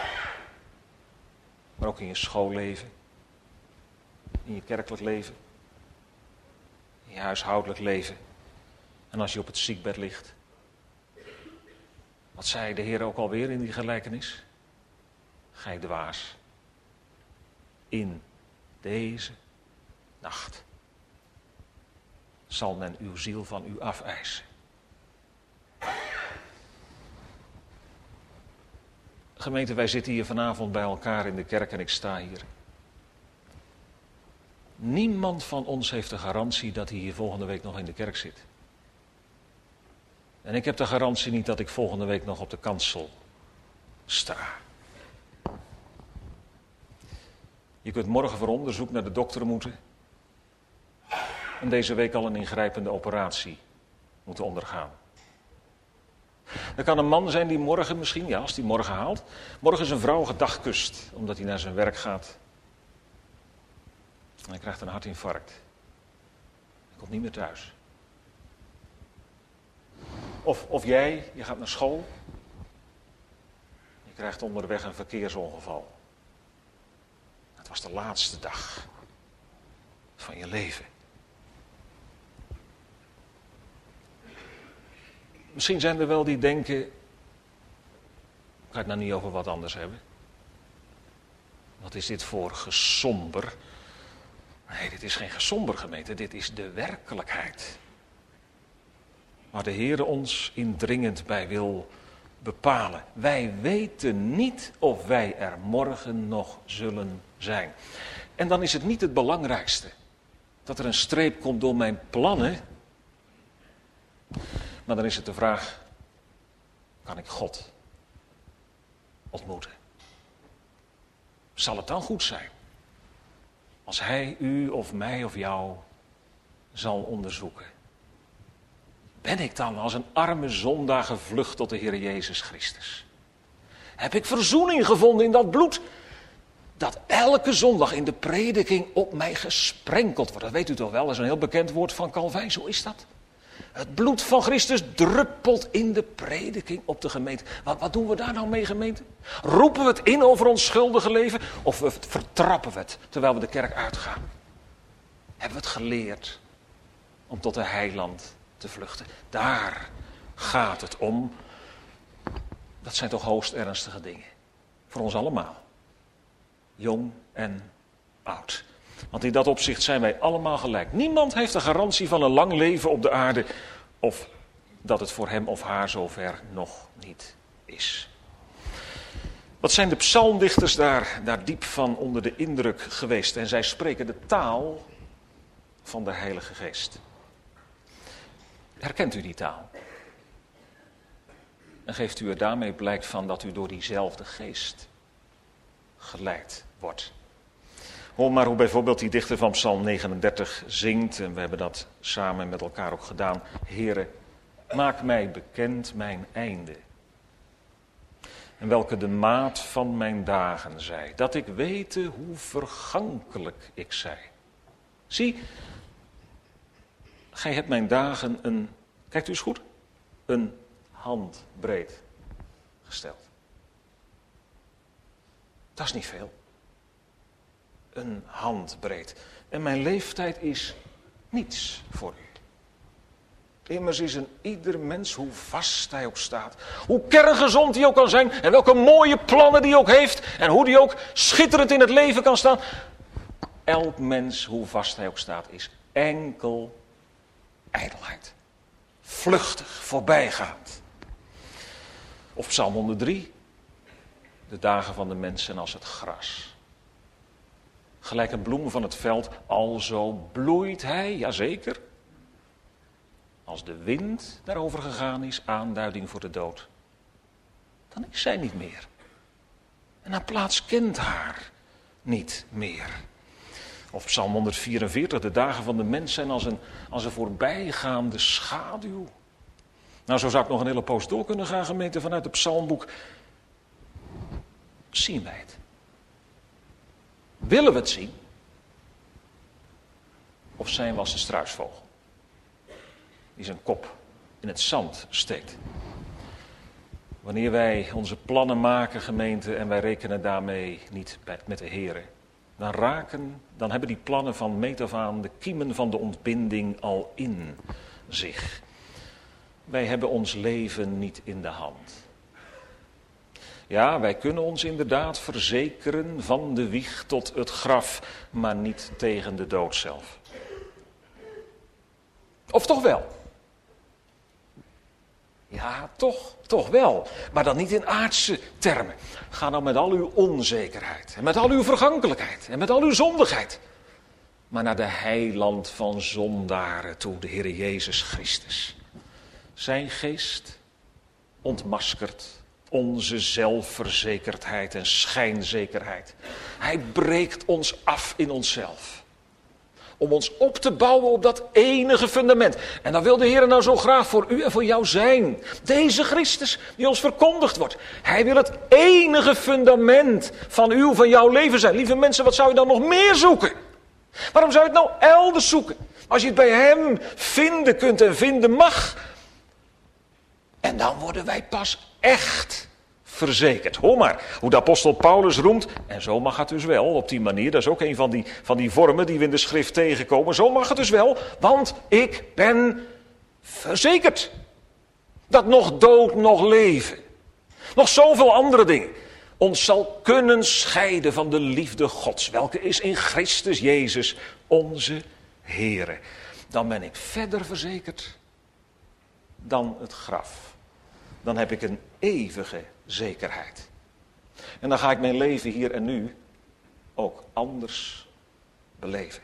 Maar ook in je schoolleven. In je kerkelijk leven. In je huishoudelijk leven. En als je op het ziekbed ligt. Wat zei de Heer ook alweer in die gelijkenis? Gij dwaas. In deze nacht zal men uw ziel van u afeisen. Gemeente, wij zitten hier vanavond bij elkaar in de kerk en ik sta hier. Niemand van ons heeft de garantie dat hij hier volgende week nog in de kerk zit. En ik heb de garantie niet dat ik volgende week nog op de kansel sta. Je kunt morgen voor onderzoek naar de dokter moeten. En deze week al een ingrijpende operatie moeten ondergaan. Er kan een man zijn die morgen misschien, ja als die morgen haalt, morgen zijn vrouw gedag kust, omdat hij naar zijn werk gaat. En hij krijgt een hartinfarct. Hij komt niet meer thuis. Of jij, je gaat naar school. Je krijgt onderweg een verkeersongeval. Het was de laatste dag van je leven. Misschien zijn er wel die denken, ik ga het nou niet over wat anders hebben. Wat is dit voor gesomber? Nee, dit is geen gesomber, gemeente, dit is de werkelijkheid. Waar de Heer ons indringend bij wil bepalen. Wij weten niet of wij er morgen nog zullen zijn. En dan is het niet het belangrijkste dat er een streep komt door mijn plannen. Maar dan is het de vraag, kan ik God ontmoeten? Zal het dan goed zijn als Hij u of mij of jou zal onderzoeken? Ben ik dan als een arme zondaar gevlucht tot de Heer Jezus Christus? Heb ik verzoening gevonden in dat bloed dat elke zondag in de prediking op mij gesprenkeld wordt? Dat weet u toch wel, dat is een heel bekend woord van Calvijn, zo is dat. Het bloed van Christus druppelt in de prediking op de gemeente. Wat doen we daar nou mee, gemeente? Roepen we het in over ons schuldige leven? Of vertrappen we het terwijl we de kerk uitgaan? Hebben we het geleerd om tot de heiland te vluchten? Daar gaat het om. Dat zijn toch hoogst ernstige dingen. Voor ons allemaal. Jong en oud. Want in dat opzicht zijn wij allemaal gelijk. Niemand heeft de garantie van een lang leven op de aarde. Of dat het voor hem of haar zover nog niet is. Wat zijn de psalmdichters daar diep van onder de indruk geweest. En zij spreken de taal van de Heilige Geest. Herkent u die taal? En geeft u er daarmee blijk van dat u door diezelfde geest geleid wordt. Hoor maar hoe bijvoorbeeld die dichter van Psalm 39 zingt. En we hebben dat samen met elkaar ook gedaan. Heere, maak mij bekend mijn einde. En welke de maat van mijn dagen zij. Dat ik wete hoe vergankelijk ik zij. Zie, gij hebt mijn dagen kijkt u eens goed, een handbreed gesteld. Dat is niet veel. Een handbreed. En mijn leeftijd is niets voor u. Immers is een ieder mens, hoe vast hij ook staat, hoe kerngezond hij ook kan zijn, en welke mooie plannen die ook heeft, en hoe die ook schitterend in het leven kan staan. Elk mens, hoe vast hij ook staat, is enkel ijdelheid. Vluchtig, voorbijgaand. Of Psalm 103. De dagen van de mensen als het gras. Gelijk een bloem van het veld, alzo bloeit hij, jazeker. Als de wind daarover gegaan is, aanduiding voor de dood. Dan is zij niet meer. En haar plaats kent haar niet meer. Of Psalm 144, de dagen van de mens zijn als een voorbijgaande schaduw. Nou, zo zou ik nog een hele poos door kunnen gaan, gemeente, vanuit het psalmboek. Zien wij het? Willen we het zien? Of zijn we als de struisvogel, die zijn kop in het zand steekt? Wanneer wij onze plannen maken, gemeente, en wij rekenen daarmee niet met de Here, dan hebben die plannen van meet af aan de kiemen van de ontbinding al in zich. Wij hebben ons leven niet in de hand. Ja, wij kunnen ons inderdaad verzekeren van de wieg tot het graf, maar niet tegen de dood zelf. Of toch wel? Ja, toch wel. Maar dan niet in aardse termen. Ga dan met al uw onzekerheid en met al uw vergankelijkheid en met al uw zondigheid, maar naar de heiland van zondaren toe, de Heer Jezus Christus. Zijn geest ontmaskert onze zelfverzekerdheid en schijnzekerheid. Hij breekt ons af in onszelf. Om ons op te bouwen op dat enige fundament. En dan wil de Heer nou zo graag voor u en voor jou zijn. Deze Christus die ons verkondigd wordt. Hij wil het enige fundament van jouw leven zijn. Lieve mensen, wat zou je dan nog meer zoeken? Waarom zou je het nou elders zoeken? Als je het bij hem vinden kunt en vinden mag. En dan worden wij pas echt verzekerd. Hoor maar hoe de apostel Paulus roemt. En zo mag het dus wel, op die manier. Dat is ook een van die vormen die we in de schrift tegenkomen. Zo mag het dus wel, want ik ben verzekerd. Dat nog dood, nog leven. Nog zoveel andere dingen. Ons zal kunnen scheiden van de liefde Gods. Welke is in Christus Jezus onze Heere. Dan ben ik verder verzekerd dan het graf. dan heb ik een eeuwige zekerheid. En dan ga ik mijn leven hier en nu ook anders beleven.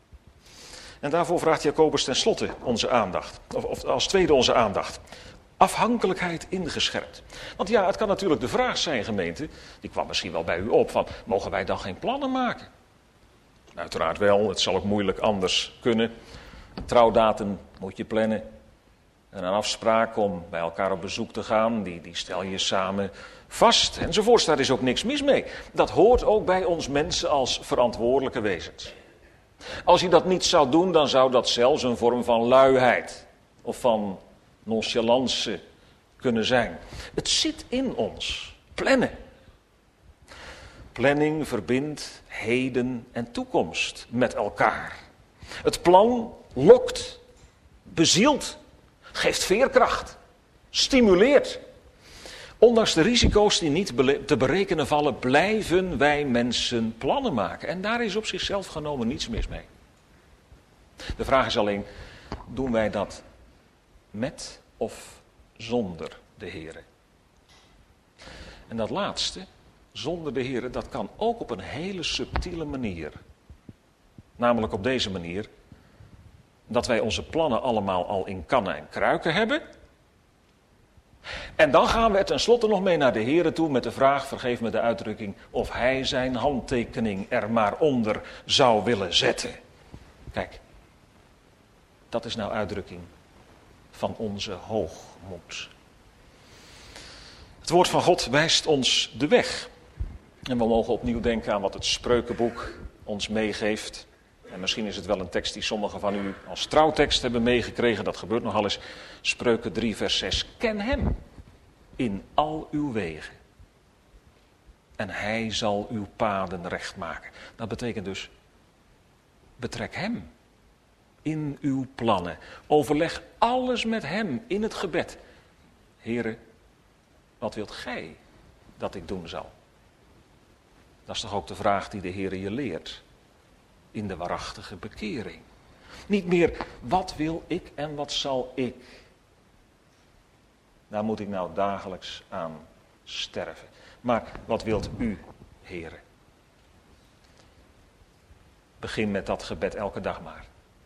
En daarvoor vraagt Jacobus tenslotte onze aandacht. Of als tweede onze aandacht. Afhankelijkheid ingescherpt. Want ja, het kan natuurlijk de vraag zijn, gemeente, die kwam misschien wel bij u op, van mogen wij dan geen plannen maken? Uiteraard wel, het zal ook moeilijk anders kunnen. Een trouwdatum moet je plannen. En een afspraak om bij elkaar op bezoek te gaan, die stel je samen vast enzovoorts. Daar is ook niks mis mee. Dat hoort ook bij ons mensen als verantwoordelijke wezens. Als je dat niet zou doen, dan zou dat zelfs een vorm van luiheid of van nonchalance kunnen zijn. Het zit in ons, plannen. Planning verbindt heden en toekomst met elkaar. Het plan lokt, bezielt, geeft veerkracht, stimuleert. Ondanks de risico's die niet te berekenen vallen, blijven wij mensen plannen maken. En daar is op zichzelf genomen niets mis mee. De vraag is alleen, doen wij dat met of zonder de Here? En dat laatste, zonder de Here, dat kan ook op een hele subtiele manier. Namelijk op deze manier, dat wij onze plannen allemaal al in kannen en kruiken hebben. En dan gaan we er tenslotte nog mee naar de Here toe met de vraag, vergeef me de uitdrukking, of hij zijn handtekening er maar onder zou willen zetten. Kijk, dat is nou uitdrukking van onze hoogmoed. Het woord van God wijst ons de weg. En we mogen opnieuw denken aan wat het Spreukenboek ons meegeeft. En misschien is het wel een tekst die sommigen van u als trouwtekst hebben meegekregen. Dat gebeurt nogal eens. Spreuken 3 vers 6. Ken hem in al uw wegen. En hij zal uw paden recht maken. Dat betekent dus, betrek hem in uw plannen. Overleg alles met hem in het gebed. Heere, wat wilt gij dat ik doen zal? Dat is toch ook de vraag die de Heere je leert in de waarachtige bekering. Niet meer, wat wil ik en wat zal ik? Daar moet ik nou dagelijks aan sterven. Maar wat wilt u, Heere? Begin met dat gebed elke dag maar.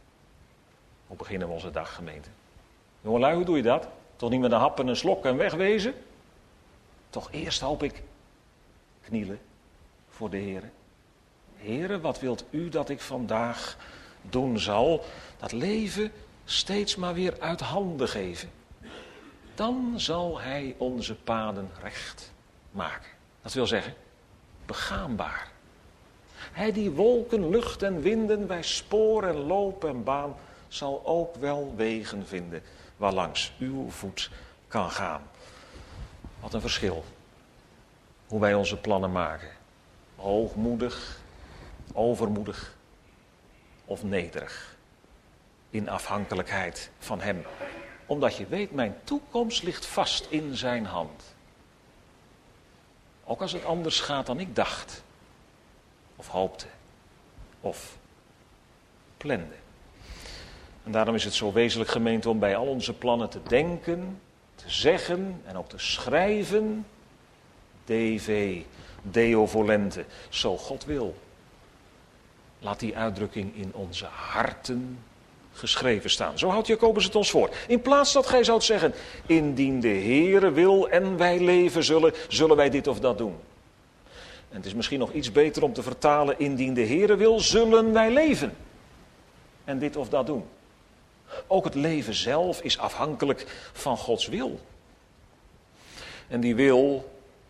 Hoe beginnen we onze dag, gemeente? Jongelui, hoe doe je dat? Toch niet met een hap en een slok en wegwezen? Toch eerst hoop ik knielen voor de Heere. Heere, wat wilt u dat ik vandaag doen zal? Dat leven steeds maar weer uit handen geven. Dan zal hij onze paden recht maken. Dat wil zeggen, begaanbaar. Hij die wolken, lucht en winden bij spoor en loop en baan zal ook wel wegen vinden waarlangs uw voet kan gaan. Wat een verschil. Hoe wij onze plannen maken. Hoogmoedig, overmoedig of nederig. In afhankelijkheid van hem. Omdat je weet, mijn toekomst ligt vast in zijn hand. Ook als het anders gaat dan ik dacht. Of hoopte. Of plande. En daarom is het zo wezenlijk, gemeente, om bij al onze plannen te denken, te zeggen en ook te schrijven. DV, Deo volente, zo God wil. Laat die uitdrukking in onze harten geschreven staan. Zo houdt Jacobus het ons voor. In plaats dat gij zoudt zeggen, indien de Heere wil en wij leven zullen, zullen wij dit of dat doen. En het is misschien nog iets beter om te vertalen, indien de Heere wil, zullen wij leven. En dit of dat doen. Ook het leven zelf is afhankelijk van Gods wil. En die wil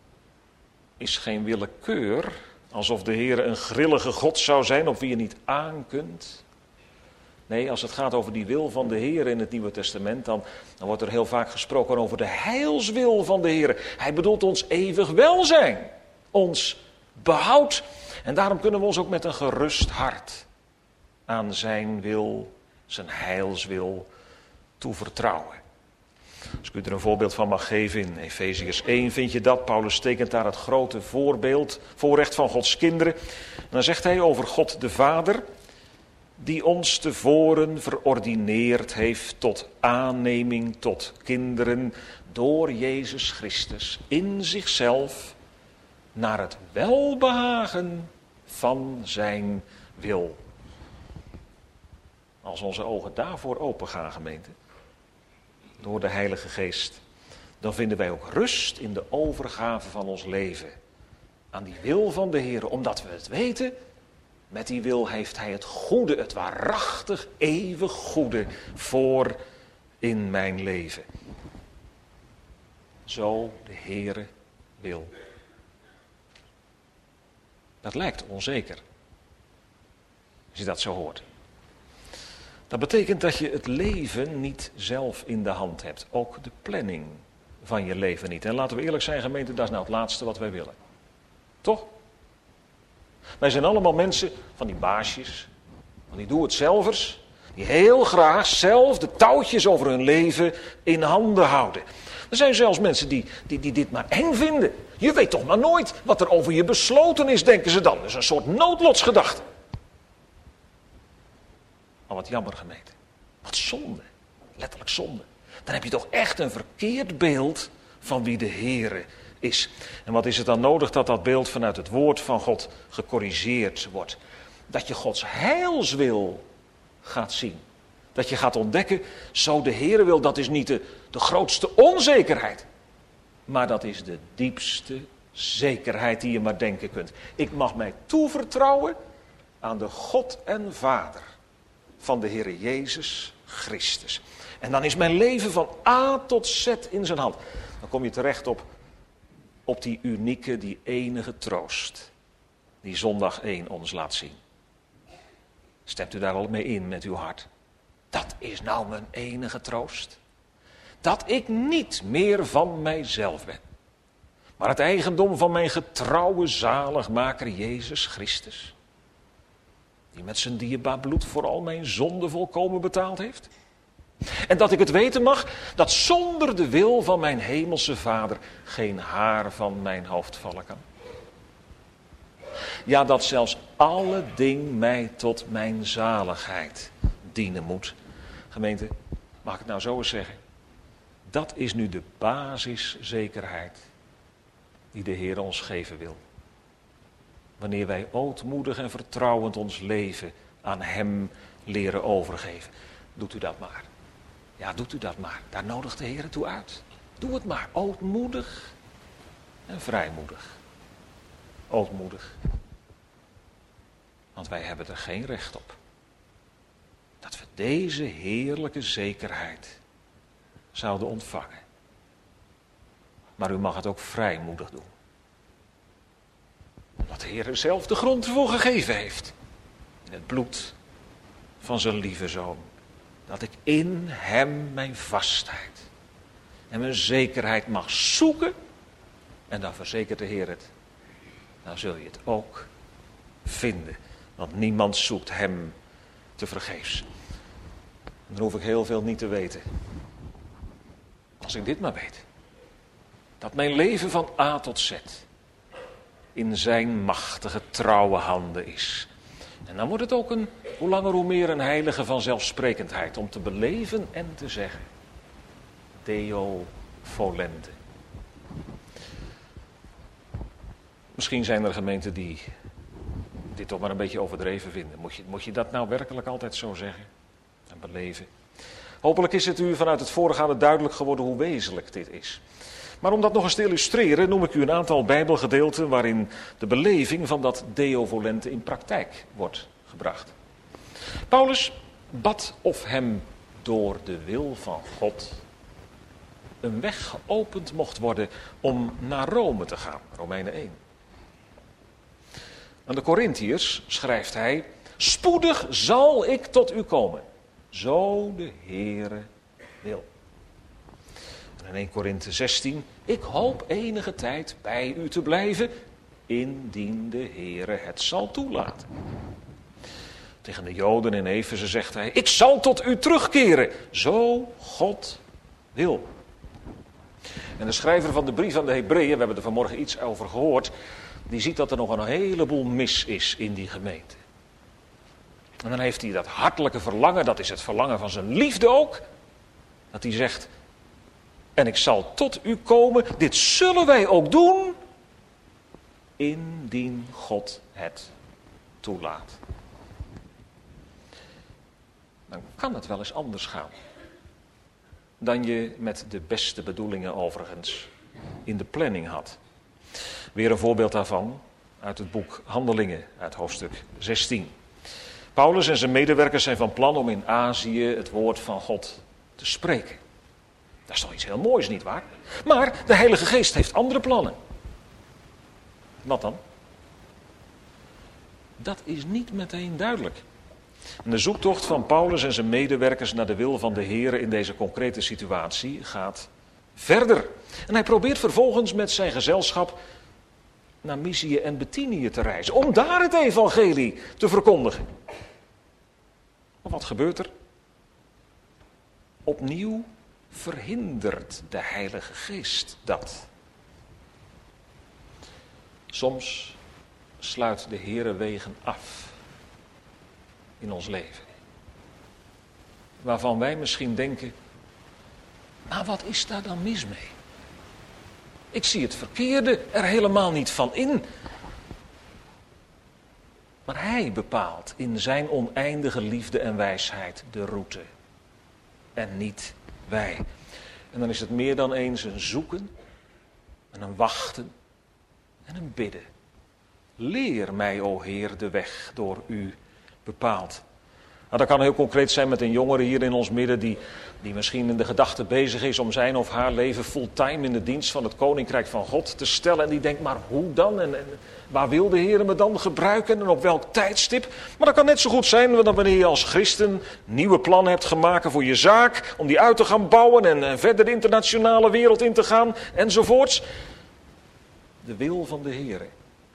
is geen willekeur, alsof de Heer een grillige God zou zijn op wie je niet aan kunt. Nee, als het gaat over die wil van de Heer in het Nieuwe Testament, dan wordt er heel vaak gesproken over de heilswil van de Heer. Hij bedoelt ons eeuwig welzijn, ons behoud. En daarom kunnen we ons ook met een gerust hart aan zijn wil, zijn heilswil toevertrouwen. Als ik u er een voorbeeld van mag geven, in Efeziërs 1 vind je dat. Paulus tekent daar het grote voorrecht van Gods kinderen. En dan zegt hij over God de Vader, die ons tevoren verordineerd heeft tot aanneming tot kinderen door Jezus Christus in zichzelf naar het welbehagen van zijn wil. Als onze ogen daarvoor open gaan, gemeente, door de Heilige Geest, dan vinden wij ook rust in de overgave van ons leven aan die wil van de Heer, omdat we het weten, met die wil heeft Hij het goede, het waarachtig eeuwig goede voor in mijn leven. Zo de Heere wil. Dat lijkt onzeker, als je dat zo hoort. Dat betekent dat je het leven niet zelf in de hand hebt. Ook de planning van je leven niet. En laten we eerlijk zijn, gemeente, dat is nou het laatste wat wij willen. Toch? Wij zijn allemaal mensen van die baasjes, van die doe-het-zelvers, die heel graag zelf de touwtjes over hun leven in handen houden. Er zijn zelfs mensen die dit maar eng vinden. Je weet toch maar nooit wat er over je besloten is, denken ze dan. Dat is een soort noodlotsgedachte. Maar wat jammer, gemeente. Wat zonde. Letterlijk zonde. Dan heb je toch echt een verkeerd beeld van wie de Heere is. En wat is het dan nodig dat dat beeld vanuit het woord van God gecorrigeerd wordt? Dat je Gods heilswil gaat zien. Dat je gaat ontdekken, zo de Heere wil, dat is niet de grootste onzekerheid. Maar dat is de diepste zekerheid die je maar denken kunt. Ik mag mij toevertrouwen aan de God en Vader van de Heere Jezus Christus. En dan is mijn leven van A tot Z in zijn hand. Dan kom je terecht op die unieke, die enige troost die zondag 1 ons laat zien. Stemt u daar al mee in met uw hart? Dat is nou mijn enige troost. Dat ik niet meer van mijzelf ben, maar het eigendom van mijn getrouwe zaligmaker Jezus Christus, die met zijn dierbaar bloed voor al mijn zonden volkomen betaald heeft. En dat ik het weten mag, dat zonder de wil van mijn hemelse Vader geen haar van mijn hoofd vallen kan. Ja, dat zelfs alle ding mij tot mijn zaligheid dienen moet. Gemeente, mag ik het nou zo eens zeggen? Dat is nu de basiszekerheid die de Heer ons geven wil. Wanneer wij ootmoedig en vertrouwend ons leven aan Hem leren overgeven. Doet u dat maar. Ja, doet u dat maar. Daar nodigt de Heer toe uit. Doe het maar. Ootmoedig en vrijmoedig. Ootmoedig. Want wij hebben er geen recht op. Dat we deze heerlijke zekerheid zouden ontvangen. Maar u mag het ook vrijmoedig doen. Omdat de Heer er zelf de grond ervoor gegeven heeft. In het bloed van zijn lieve Zoon. Dat ik in Hem mijn vastheid en mijn zekerheid mag zoeken. En dan verzekert de Heer het. Dan zul je het ook vinden. Want niemand zoekt Hem te vergeefs. Dan hoef ik heel veel niet te weten. Als ik dit maar weet. Dat mijn leven van A tot Z in zijn machtige, trouwe handen is. En dan wordt het ook hoe langer hoe meer een heilige vanzelfsprekendheid om te beleven en te zeggen. Deo volente. Misschien zijn er gemeenten die dit toch maar een beetje overdreven vinden. Moet je dat nou werkelijk altijd zo zeggen en beleven? Hopelijk is het u vanuit het voorgaande duidelijk geworden hoe wezenlijk dit is. Maar om dat nog eens te illustreren noem ik u een aantal Bijbelgedeelten waarin de beleving van dat Deo volente in praktijk wordt gebracht. Paulus bad of hem door de wil van God een weg geopend mocht worden om naar Rome te gaan. Romeinen 1. Aan de Korintiërs schrijft hij: spoedig zal ik tot u komen, zo de Heere wil. En in 1 Korinthe 16: ik hoop enige tijd bij u te blijven, indien de Heere het zal toelaten. Tegen de Joden in Efeze zegt hij: ik zal tot u terugkeren, zo God wil. En de schrijver van de brief aan de Hebreeën, we hebben er vanmorgen iets over gehoord, die ziet dat er nog een heleboel mis is in die gemeente. En dan heeft hij dat hartelijke verlangen, dat is het verlangen van zijn liefde ook, dat hij zegt: en ik zal tot u komen. Dit zullen wij ook doen, indien God het toelaat. Dan kan het wel eens anders gaan dan je met de beste bedoelingen overigens in de planning had. Weer een voorbeeld daarvan uit het boek Handelingen, uit hoofdstuk 16. Paulus en zijn medewerkers zijn van plan om in Azië het woord van God te spreken. Dat is toch iets heel moois, nietwaar? Maar de Heilige Geest heeft andere plannen. Wat dan? Dat is niet meteen duidelijk. En de zoektocht van Paulus en zijn medewerkers naar de wil van de Heer in deze concrete situatie gaat verder. En hij probeert vervolgens met zijn gezelschap naar Mysië en Bithynië te reizen, om daar het evangelie te verkondigen. Maar wat gebeurt er? Opnieuw verhindert de Heilige Geest dat. Soms sluit de Heere wegen af in ons leven. Waarvan wij misschien denken, maar wat is daar dan mis mee? Ik zie het verkeerde er helemaal niet van in. Maar hij bepaalt in zijn oneindige liefde en wijsheid de route. En niet wij. En dan is het meer dan eens een zoeken en een wachten en een bidden. Leer mij, o Heer, de weg door u bepaald. Nou, dat kan heel concreet zijn met een jongere hier in ons midden die misschien in de gedachte bezig is om zijn of haar leven fulltime in de dienst van het Koninkrijk van God te stellen. En die denkt, maar hoe dan? En waar wil de Heer me dan gebruiken en op welk tijdstip? Maar dat kan net zo goed zijn dat wanneer je als christen nieuwe plannen hebt gemaakt voor je zaak, om die uit te gaan bouwen en verder de internationale wereld in te gaan enzovoorts. De wil van de Heer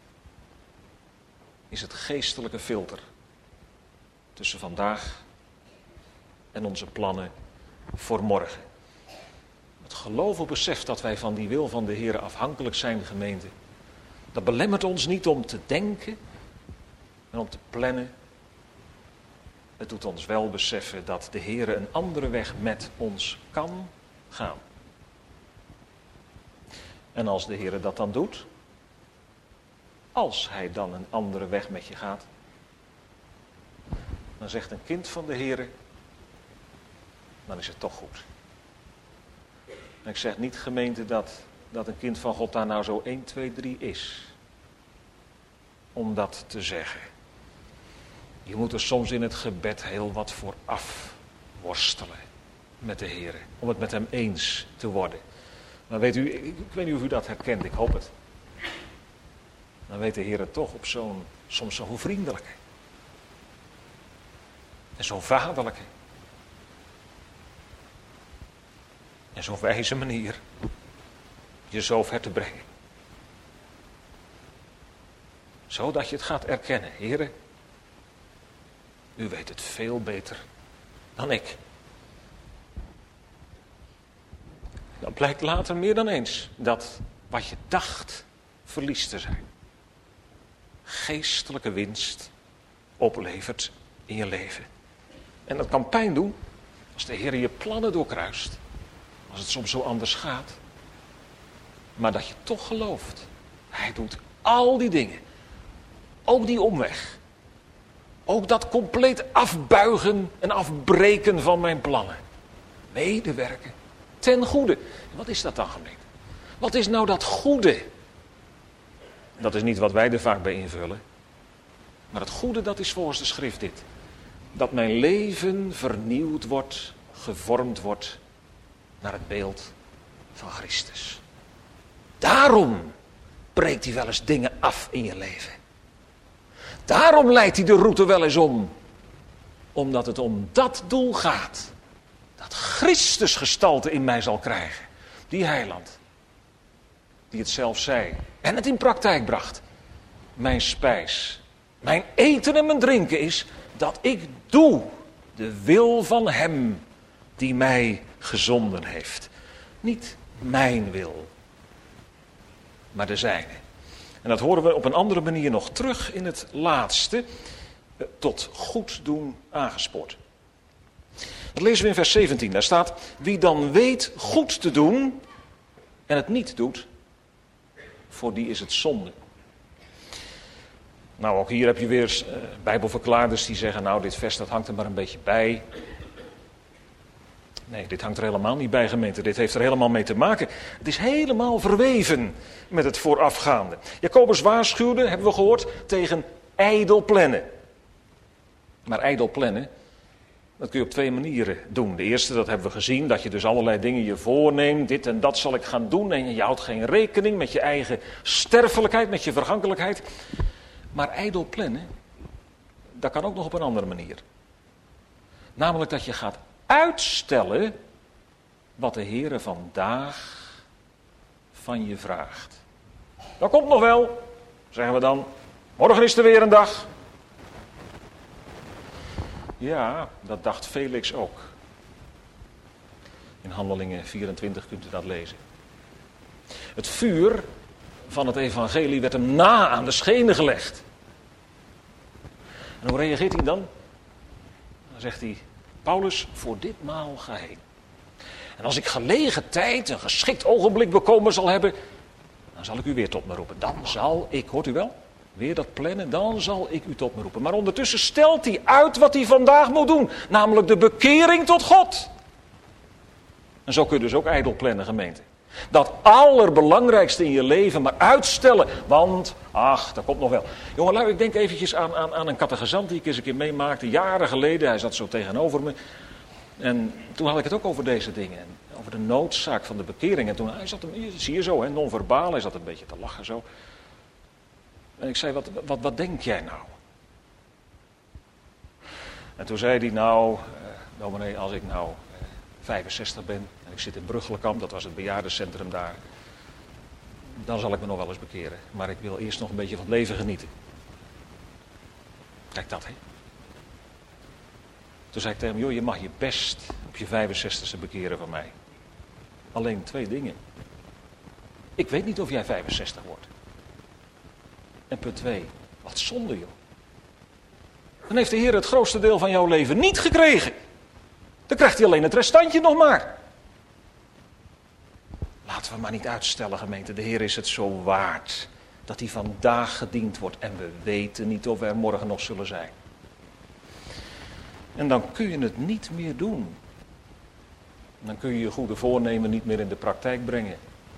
is het geestelijke filter tussen vandaag en onze plannen voor morgen. Het geloof of besef dat wij van die wil van de Heer afhankelijk zijn, gemeente, dat belemmert ons niet om te denken en om te plannen. Het doet ons wel beseffen dat de Heer een andere weg met ons kan gaan. En als de Heer dat dan doet, als Hij dan een andere weg met je gaat, dan zegt een kind van de Heer, dan is het toch goed. En ik zeg niet, gemeente, dat een kind van God daar nou zo 1, 2, 3 is. Om dat te zeggen. Je moet er soms in het gebed heel wat voor afworstelen met de Heer. Om het met hem eens te worden. Maar weet u, ik weet niet of u dat herkent, ik hoop het. Dan weet de Heer het toch op soms zo'n vriendelijke. En zo'n vaderlijke. En zo'n wijze manier je zo ver te brengen. Zodat je het gaat erkennen. Heere, u weet het veel beter dan ik. Dan blijkt later meer dan eens dat wat je dacht verlies te zijn. Geestelijke winst oplevert in je leven. En dat kan pijn doen als de Heer je plannen doorkruist. Als het soms zo anders gaat. Maar dat je toch gelooft. Hij doet al die dingen. Ook die omweg. Ook dat compleet afbuigen en afbreken van mijn plannen. Medewerken. Ten goede. Wat is dat dan, gemeente? Wat is nou dat goede? Dat is niet wat wij er vaak bij invullen. Maar het goede, dat is volgens de schrift dit. Dat mijn leven vernieuwd wordt, gevormd wordt naar het beeld van Christus. Daarom breekt hij wel eens dingen af in je leven. Daarom leidt hij de route wel eens om. Omdat het om dat doel gaat. Dat Christus gestalte in mij zal krijgen. Die heiland. Die het zelf zei. En het in praktijk bracht. Mijn spijs. Mijn eten en mijn drinken is dat ik doe de wil van hem die mij gezonden heeft. Niet mijn wil, maar de zijne. En dat horen we op een andere manier nog terug in het laatste, tot goed doen aangespoord. Dat lezen we in vers 17. Daar staat, wie dan weet goed te doen en het niet doet, voor die is het zonde. Nou, ook hier heb je weer bijbelverklaarders die zeggen, nou, dit vers dat hangt er maar een beetje bij. Nee, dit hangt er helemaal niet bij, gemeente. Dit heeft er helemaal mee te maken. Het is helemaal verweven met het voorafgaande. Jacobus waarschuwde, hebben we gehoord, tegen ijdel plannen. Maar ijdel plannen, dat kun je op twee manieren doen. De eerste, dat hebben we gezien, dat je dus allerlei dingen je voorneemt. Dit en dat zal ik gaan doen. En je houdt geen rekening met je eigen sterfelijkheid, met je vergankelijkheid. Maar ijdel plannen, dat kan ook nog op een andere manier. Namelijk dat je gaat uitstellen wat de Heere vandaag van je vraagt. Dat komt nog wel, zeggen we dan. Morgen is er weer een dag. Ja, dat dacht Felix ook. In Handelingen 24 kunt u dat lezen. Het vuur van het evangelie werd hem na aan de schenen gelegd. En hoe reageert hij dan? Dan zegt hij, Paulus, voor ditmaal ga heen. En als ik gelegen tijd, een geschikt ogenblik bekomen zal hebben, dan zal ik u weer tot me roepen. Dan zal ik, hoort u wel, weer dat plannen, dan zal ik u tot me roepen. Maar ondertussen stelt hij uit wat hij vandaag moet doen, namelijk de bekering tot God. En zo kun je dus ook ijdel plannen, gemeente. Dat allerbelangrijkste in je leven maar uitstellen, want, ach, dat komt nog wel. Jongelui, ik denk eventjes aan een catechizant die ik eens een keer meemaakte, jaren geleden. Hij zat zo tegenover me. En toen had ik het ook over deze dingen. Over de noodzaak van de bekering. En toen, hij zat zie je zo, hè, non-verbaal, hij zat een beetje te lachen zo. En ik zei, wat denk jij nou? En toen zei hij, nou, dominee, als ik nou 65 ben en ik zit in Bruggelenkamp, dat was het bejaardencentrum daar, dan zal ik me nog wel eens bekeren. Maar ik wil eerst nog een beetje van het leven genieten. Kijk dat, hè. Toen zei ik tegen hem, joh, je mag je best op je 65ste bekeren van mij. Alleen 2 dingen. Ik weet niet of jij 65 wordt. En punt 2, wat zonde, joh. Dan heeft de Heer het grootste deel van jouw leven niet gekregen. Dan krijgt hij alleen het restantje nog maar. Laten we maar niet uitstellen, gemeente. De Heer is het zo waard dat hij vandaag gediend wordt. En we weten niet of we er morgen nog zullen zijn. En dan kun je het niet meer doen. Dan kun je je goede voornemen niet meer in de praktijk brengen.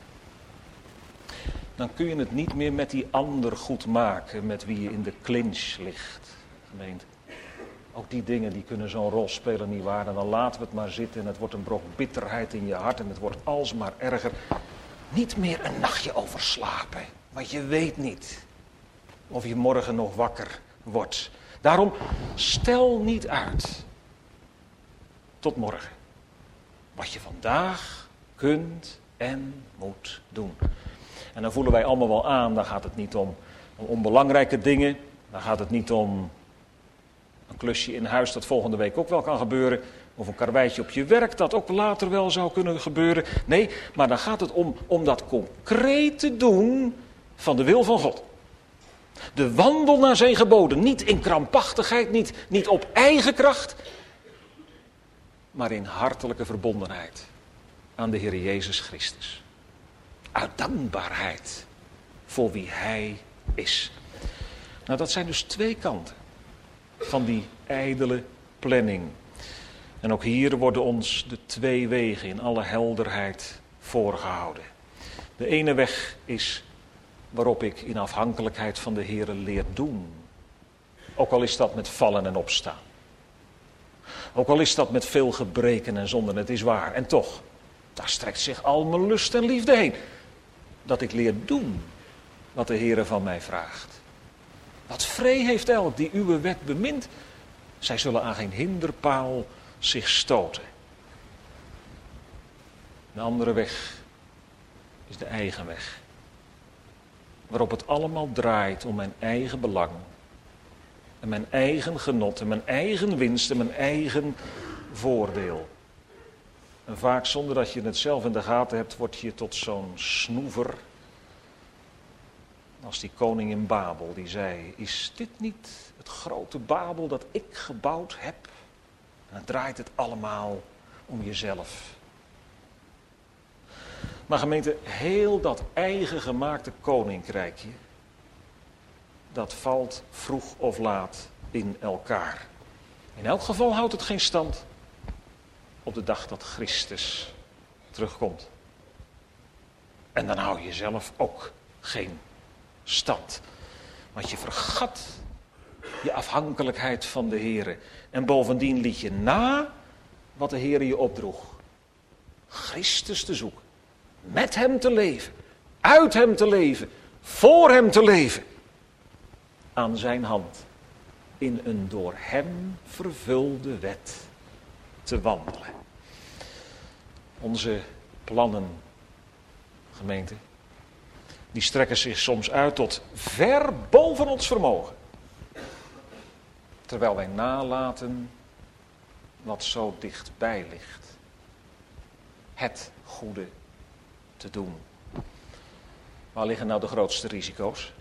Dan kun je het niet meer met die ander goed maken, met wie je in de clinch ligt, gemeente. Ook die dingen die kunnen zo'n rol spelen, nietwaar. En dan laten we het maar zitten en het wordt een brok bitterheid in je hart en het wordt alsmaar erger. Niet meer een nachtje overslapen, want je weet niet of je morgen nog wakker wordt. Daarom stel niet uit tot morgen wat je vandaag kunt en moet doen. En dan voelen wij allemaal wel aan, dan gaat het niet om onbelangrijke dingen, dan gaat het niet om een klusje in huis dat volgende week ook wel kan gebeuren. Of een karweitje op je werk dat ook later wel zou kunnen gebeuren. Nee, maar dan gaat het om dat concreet te doen van de wil van God. De wandel naar zijn geboden. Niet in krampachtigheid, niet op eigen kracht. Maar in hartelijke verbondenheid aan de Heer Jezus Christus. Uit dankbaarheid voor wie Hij is. Nou, dat zijn dus 2 kanten van die ijdele planning. En ook hier worden ons de 2 wegen in alle helderheid voorgehouden. De ene weg is waarop ik in afhankelijkheid van de Heere leer doen. Ook al is dat met vallen en opstaan. Ook al is dat met veel gebreken en zonden, het is waar. En toch, daar strekt zich al mijn lust en liefde heen. Dat ik leer doen wat de Heere van mij vraagt. Wat vree heeft elk die uw wet bemint. Zij zullen aan geen hinderpaal zich stoten. De andere weg is de eigen weg. Waarop het allemaal draait om mijn eigen belang. En mijn eigen genot en mijn eigen winst en mijn eigen voordeel. En vaak zonder dat je het zelf in de gaten hebt, word je tot zo'n snoever. Als die koning in Babel die zei, is dit niet het grote Babel dat ik gebouwd heb? En dan draait het allemaal om jezelf. Maar gemeente, heel dat eigen gemaakte koninkrijkje, dat valt vroeg of laat in elkaar. In elk geval houdt het geen stand op de dag dat Christus terugkomt. En dan hou je zelf ook geen stand. Want je vergat je afhankelijkheid van de Heere. En bovendien liet je na wat de Heere je opdroeg. Christus te zoeken. Met hem te leven. Uit hem te leven. Voor hem te leven. Aan zijn hand. In een door hem vervulde wet te wandelen. Onze plannen, gemeente, die strekken zich soms uit tot ver boven ons vermogen. Terwijl wij nalaten wat zo dichtbij ligt. Het goede te doen. Waar liggen nou de grootste risico's?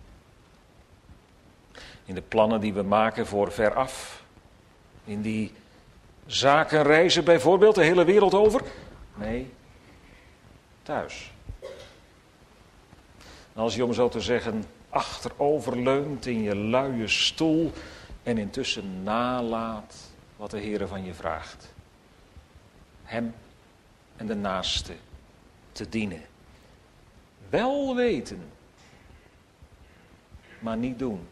In de plannen die we maken voor veraf. In die zakenreizen bijvoorbeeld, de hele wereld over. Nee, thuis. Als je, om zo te zeggen, achteroverleunt in je luie stoel en intussen nalaat wat de Heere van je vraagt. Hem en de naaste te dienen. Wel weten, maar niet doen.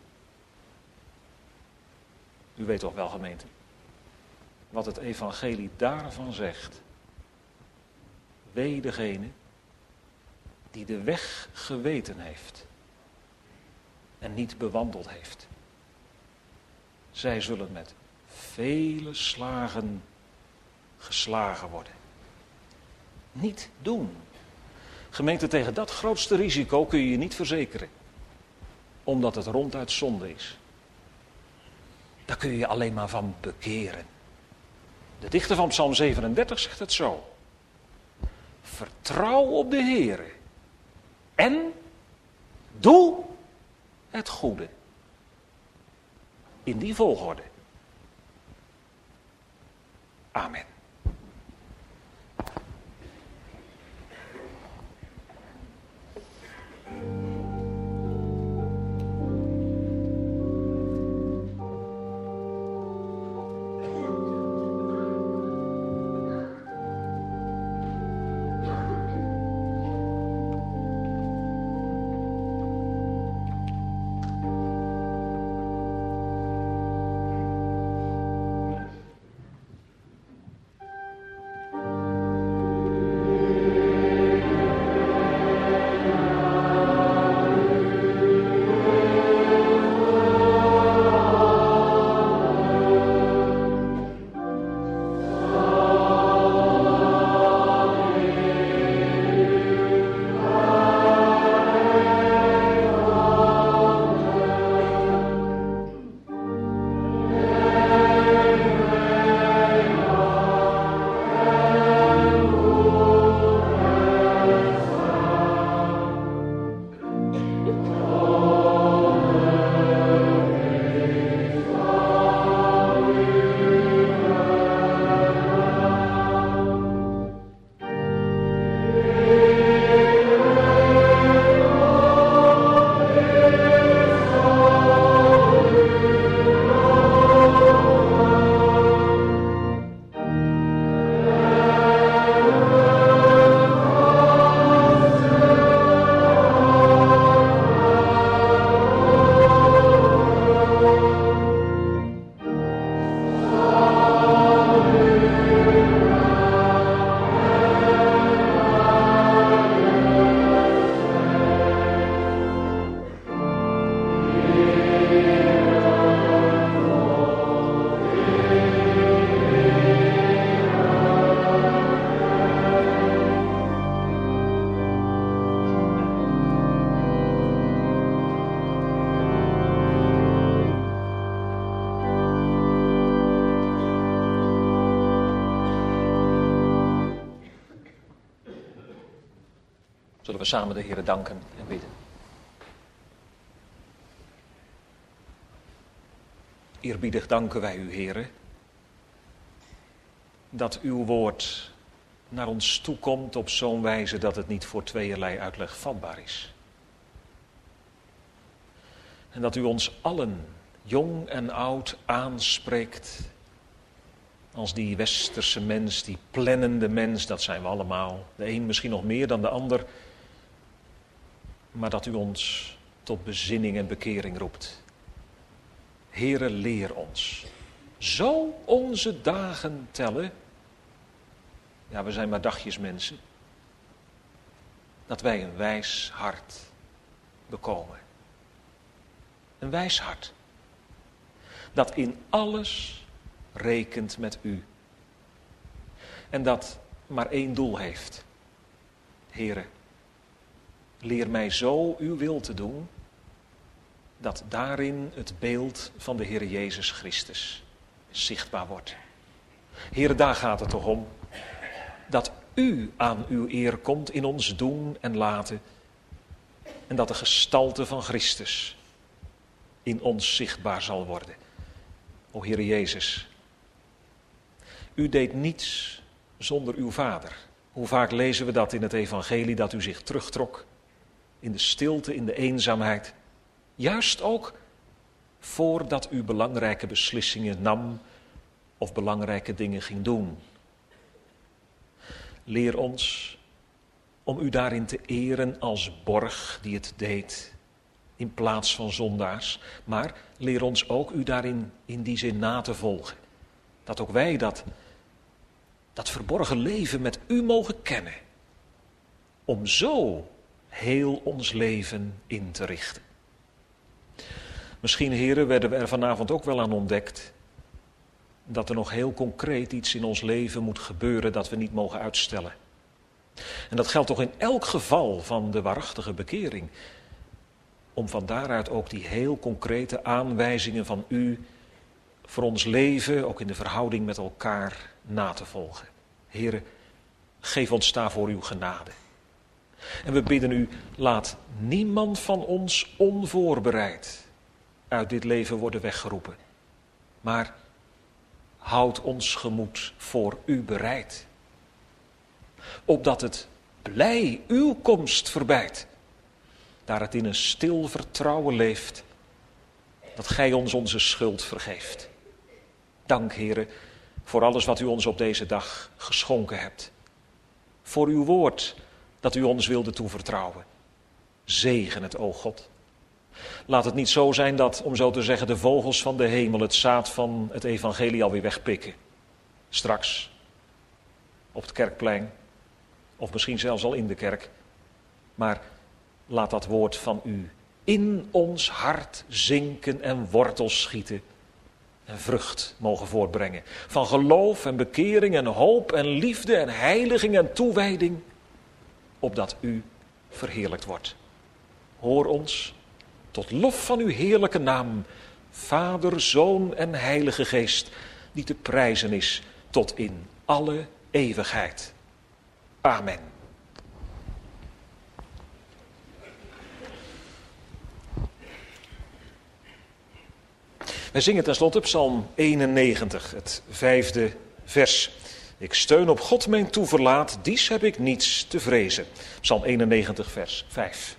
U weet toch wel, gemeente, wat het evangelie daarvan zegt. Wee degene die de weg geweten heeft en niet bewandeld heeft. Zij zullen met vele slagen geslagen worden. Niet doen. Gemeente, tegen dat grootste risico kun je je niet verzekeren. Omdat het ronduit zonde is. Daar kun je je alleen maar van bekeren. De dichter van Psalm 37 zegt het zo. Vertrouw op de Heere. En doe het goede. In die volgorde. Amen. Zullen we samen de Heere danken en bidden. Eerbiedig danken wij u, Heere, dat uw woord naar ons toekomt op zo'n wijze dat het niet voor tweeërlei uitleg vatbaar is. En dat u ons allen, jong en oud, aanspreekt als die westerse mens, die plannende mens, dat zijn we allemaal. De een misschien nog meer dan de ander. Maar dat u ons tot bezinning en bekering roept. Heere, leer ons. Zo onze dagen tellen. Ja, we zijn maar dagjesmensen. Dat wij een wijs hart bekomen. Een wijs hart. Dat in alles rekent met u. En dat maar één doel heeft. Heere, leer mij zo uw wil te doen, dat daarin het beeld van de Heer Jezus Christus zichtbaar wordt. Heere, daar gaat het toch om. Dat u aan uw eer komt in ons doen en laten. En dat de gestalte van Christus in ons zichtbaar zal worden. O Heer Jezus, u deed niets zonder uw Vader. Hoe vaak lezen we dat in het evangelie, dat u zich terugtrok in de stilte, in de eenzaamheid. Juist ook voordat u belangrijke beslissingen nam of belangrijke dingen ging doen. Leer ons om u daarin te eren als borg die het deed in plaats van zondaars. Maar leer ons ook u daarin in die zin na te volgen. Dat ook wij dat verborgen leven met u mogen kennen. Om zo heel ons leven in te richten. Misschien, heren, werden we er vanavond ook wel aan ontdekt dat er nog heel concreet iets in ons leven moet gebeuren dat we niet mogen uitstellen. En dat geldt toch in elk geval van de waarachtige bekering. Om van daaruit ook die heel concrete aanwijzingen van u voor ons leven, ook in de verhouding met elkaar, na te volgen. Heren, geef ons daarvoor uw genade. En we bidden u, laat niemand van ons onvoorbereid uit dit leven worden weggeroepen. Maar houd ons gemoed voor u bereid. Opdat het blij uw komst verbijt. Daar het in een stil vertrouwen leeft. Dat gij ons onze schuld vergeeft. Dank, Heere, voor alles wat u ons op deze dag geschonken hebt. Voor uw woord dat u ons wilde toevertrouwen. Zegen het, o God. Laat het niet zo zijn dat, om zo te zeggen, de vogels van de hemel het zaad van het evangelie alweer wegpikken. Straks, op het kerkplein, of misschien zelfs al in de kerk. Maar laat dat woord van u in ons hart zinken en wortels schieten. En vrucht mogen voortbrengen. Van geloof en bekering en hoop en liefde en heiliging en toewijding. Opdat u verheerlijkt wordt. Hoor ons tot lof van uw heerlijke naam. Vader, Zoon en Heilige Geest. Die te prijzen is tot in alle eeuwigheid. Amen. Wij zingen tenslotte Psalm 91, het 5e vers. Ik steun op God mijn toeverlaat, dies heb ik niets te vrezen. Psalm 91, vers 5.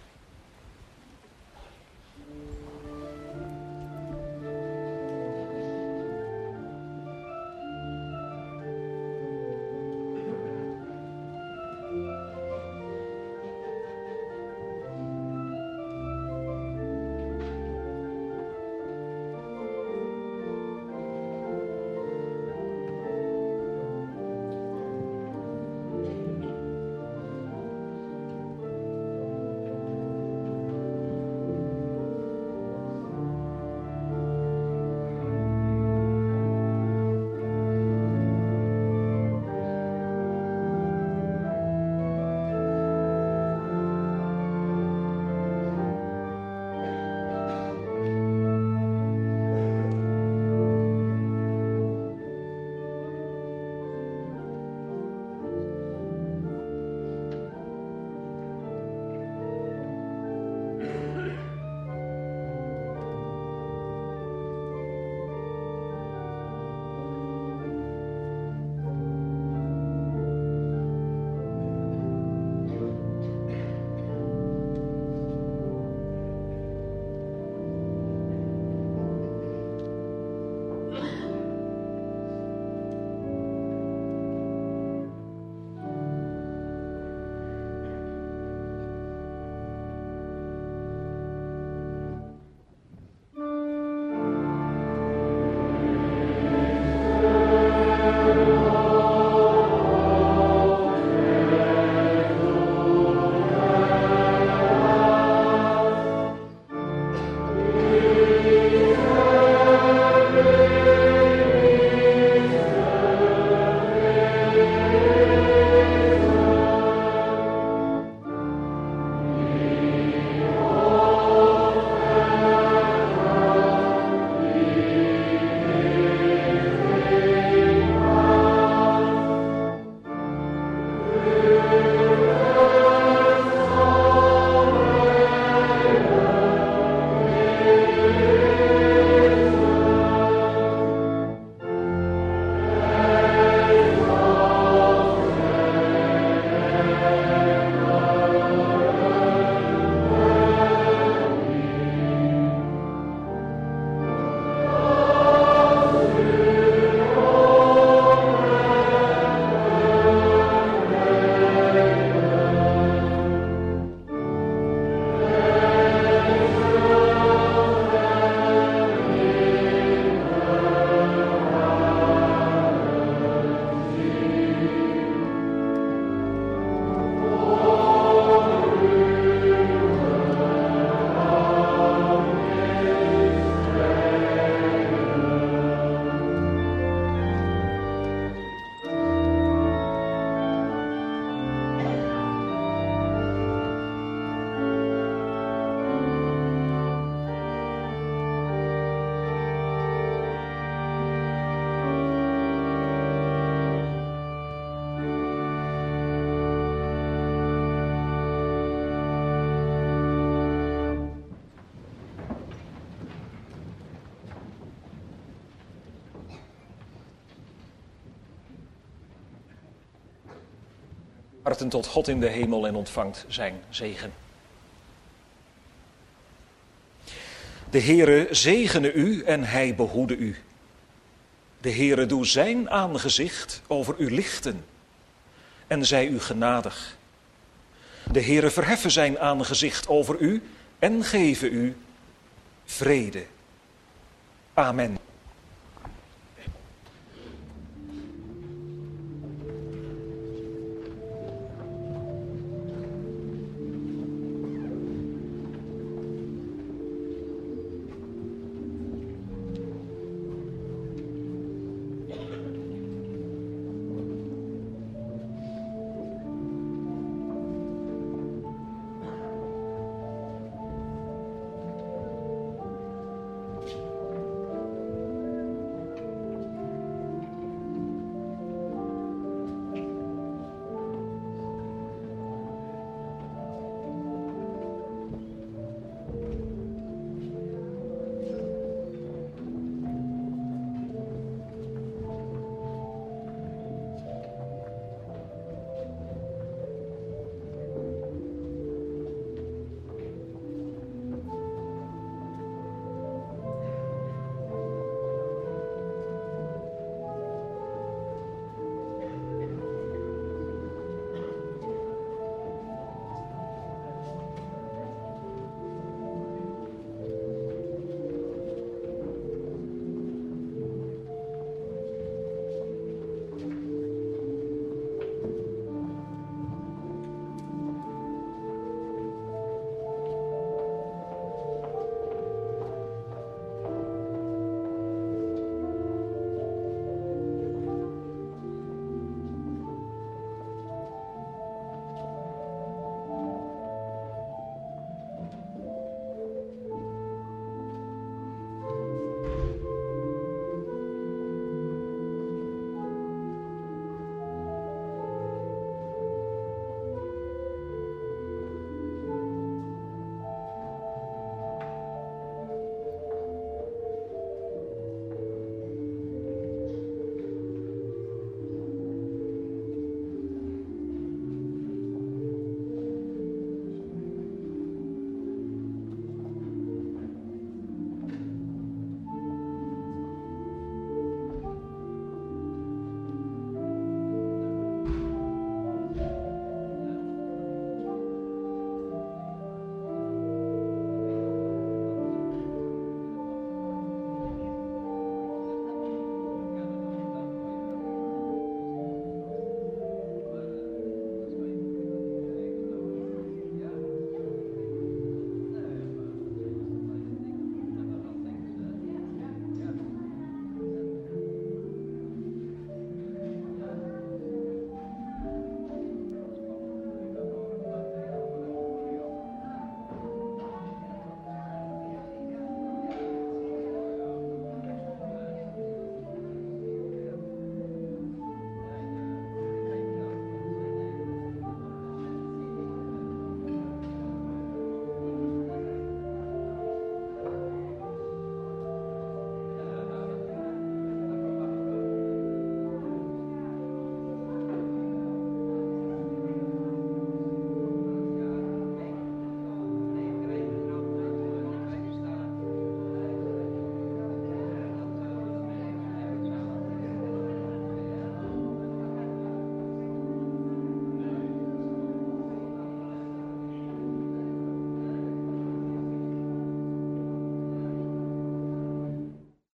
Harten tot God in de hemel en ontvangt zijn zegen. De Heere zegene u en hij behoede u. De Heere doe zijn aangezicht over u lichten en zij u genadig. De Heere verheffe zijn aangezicht over u en geven u vrede. Amen.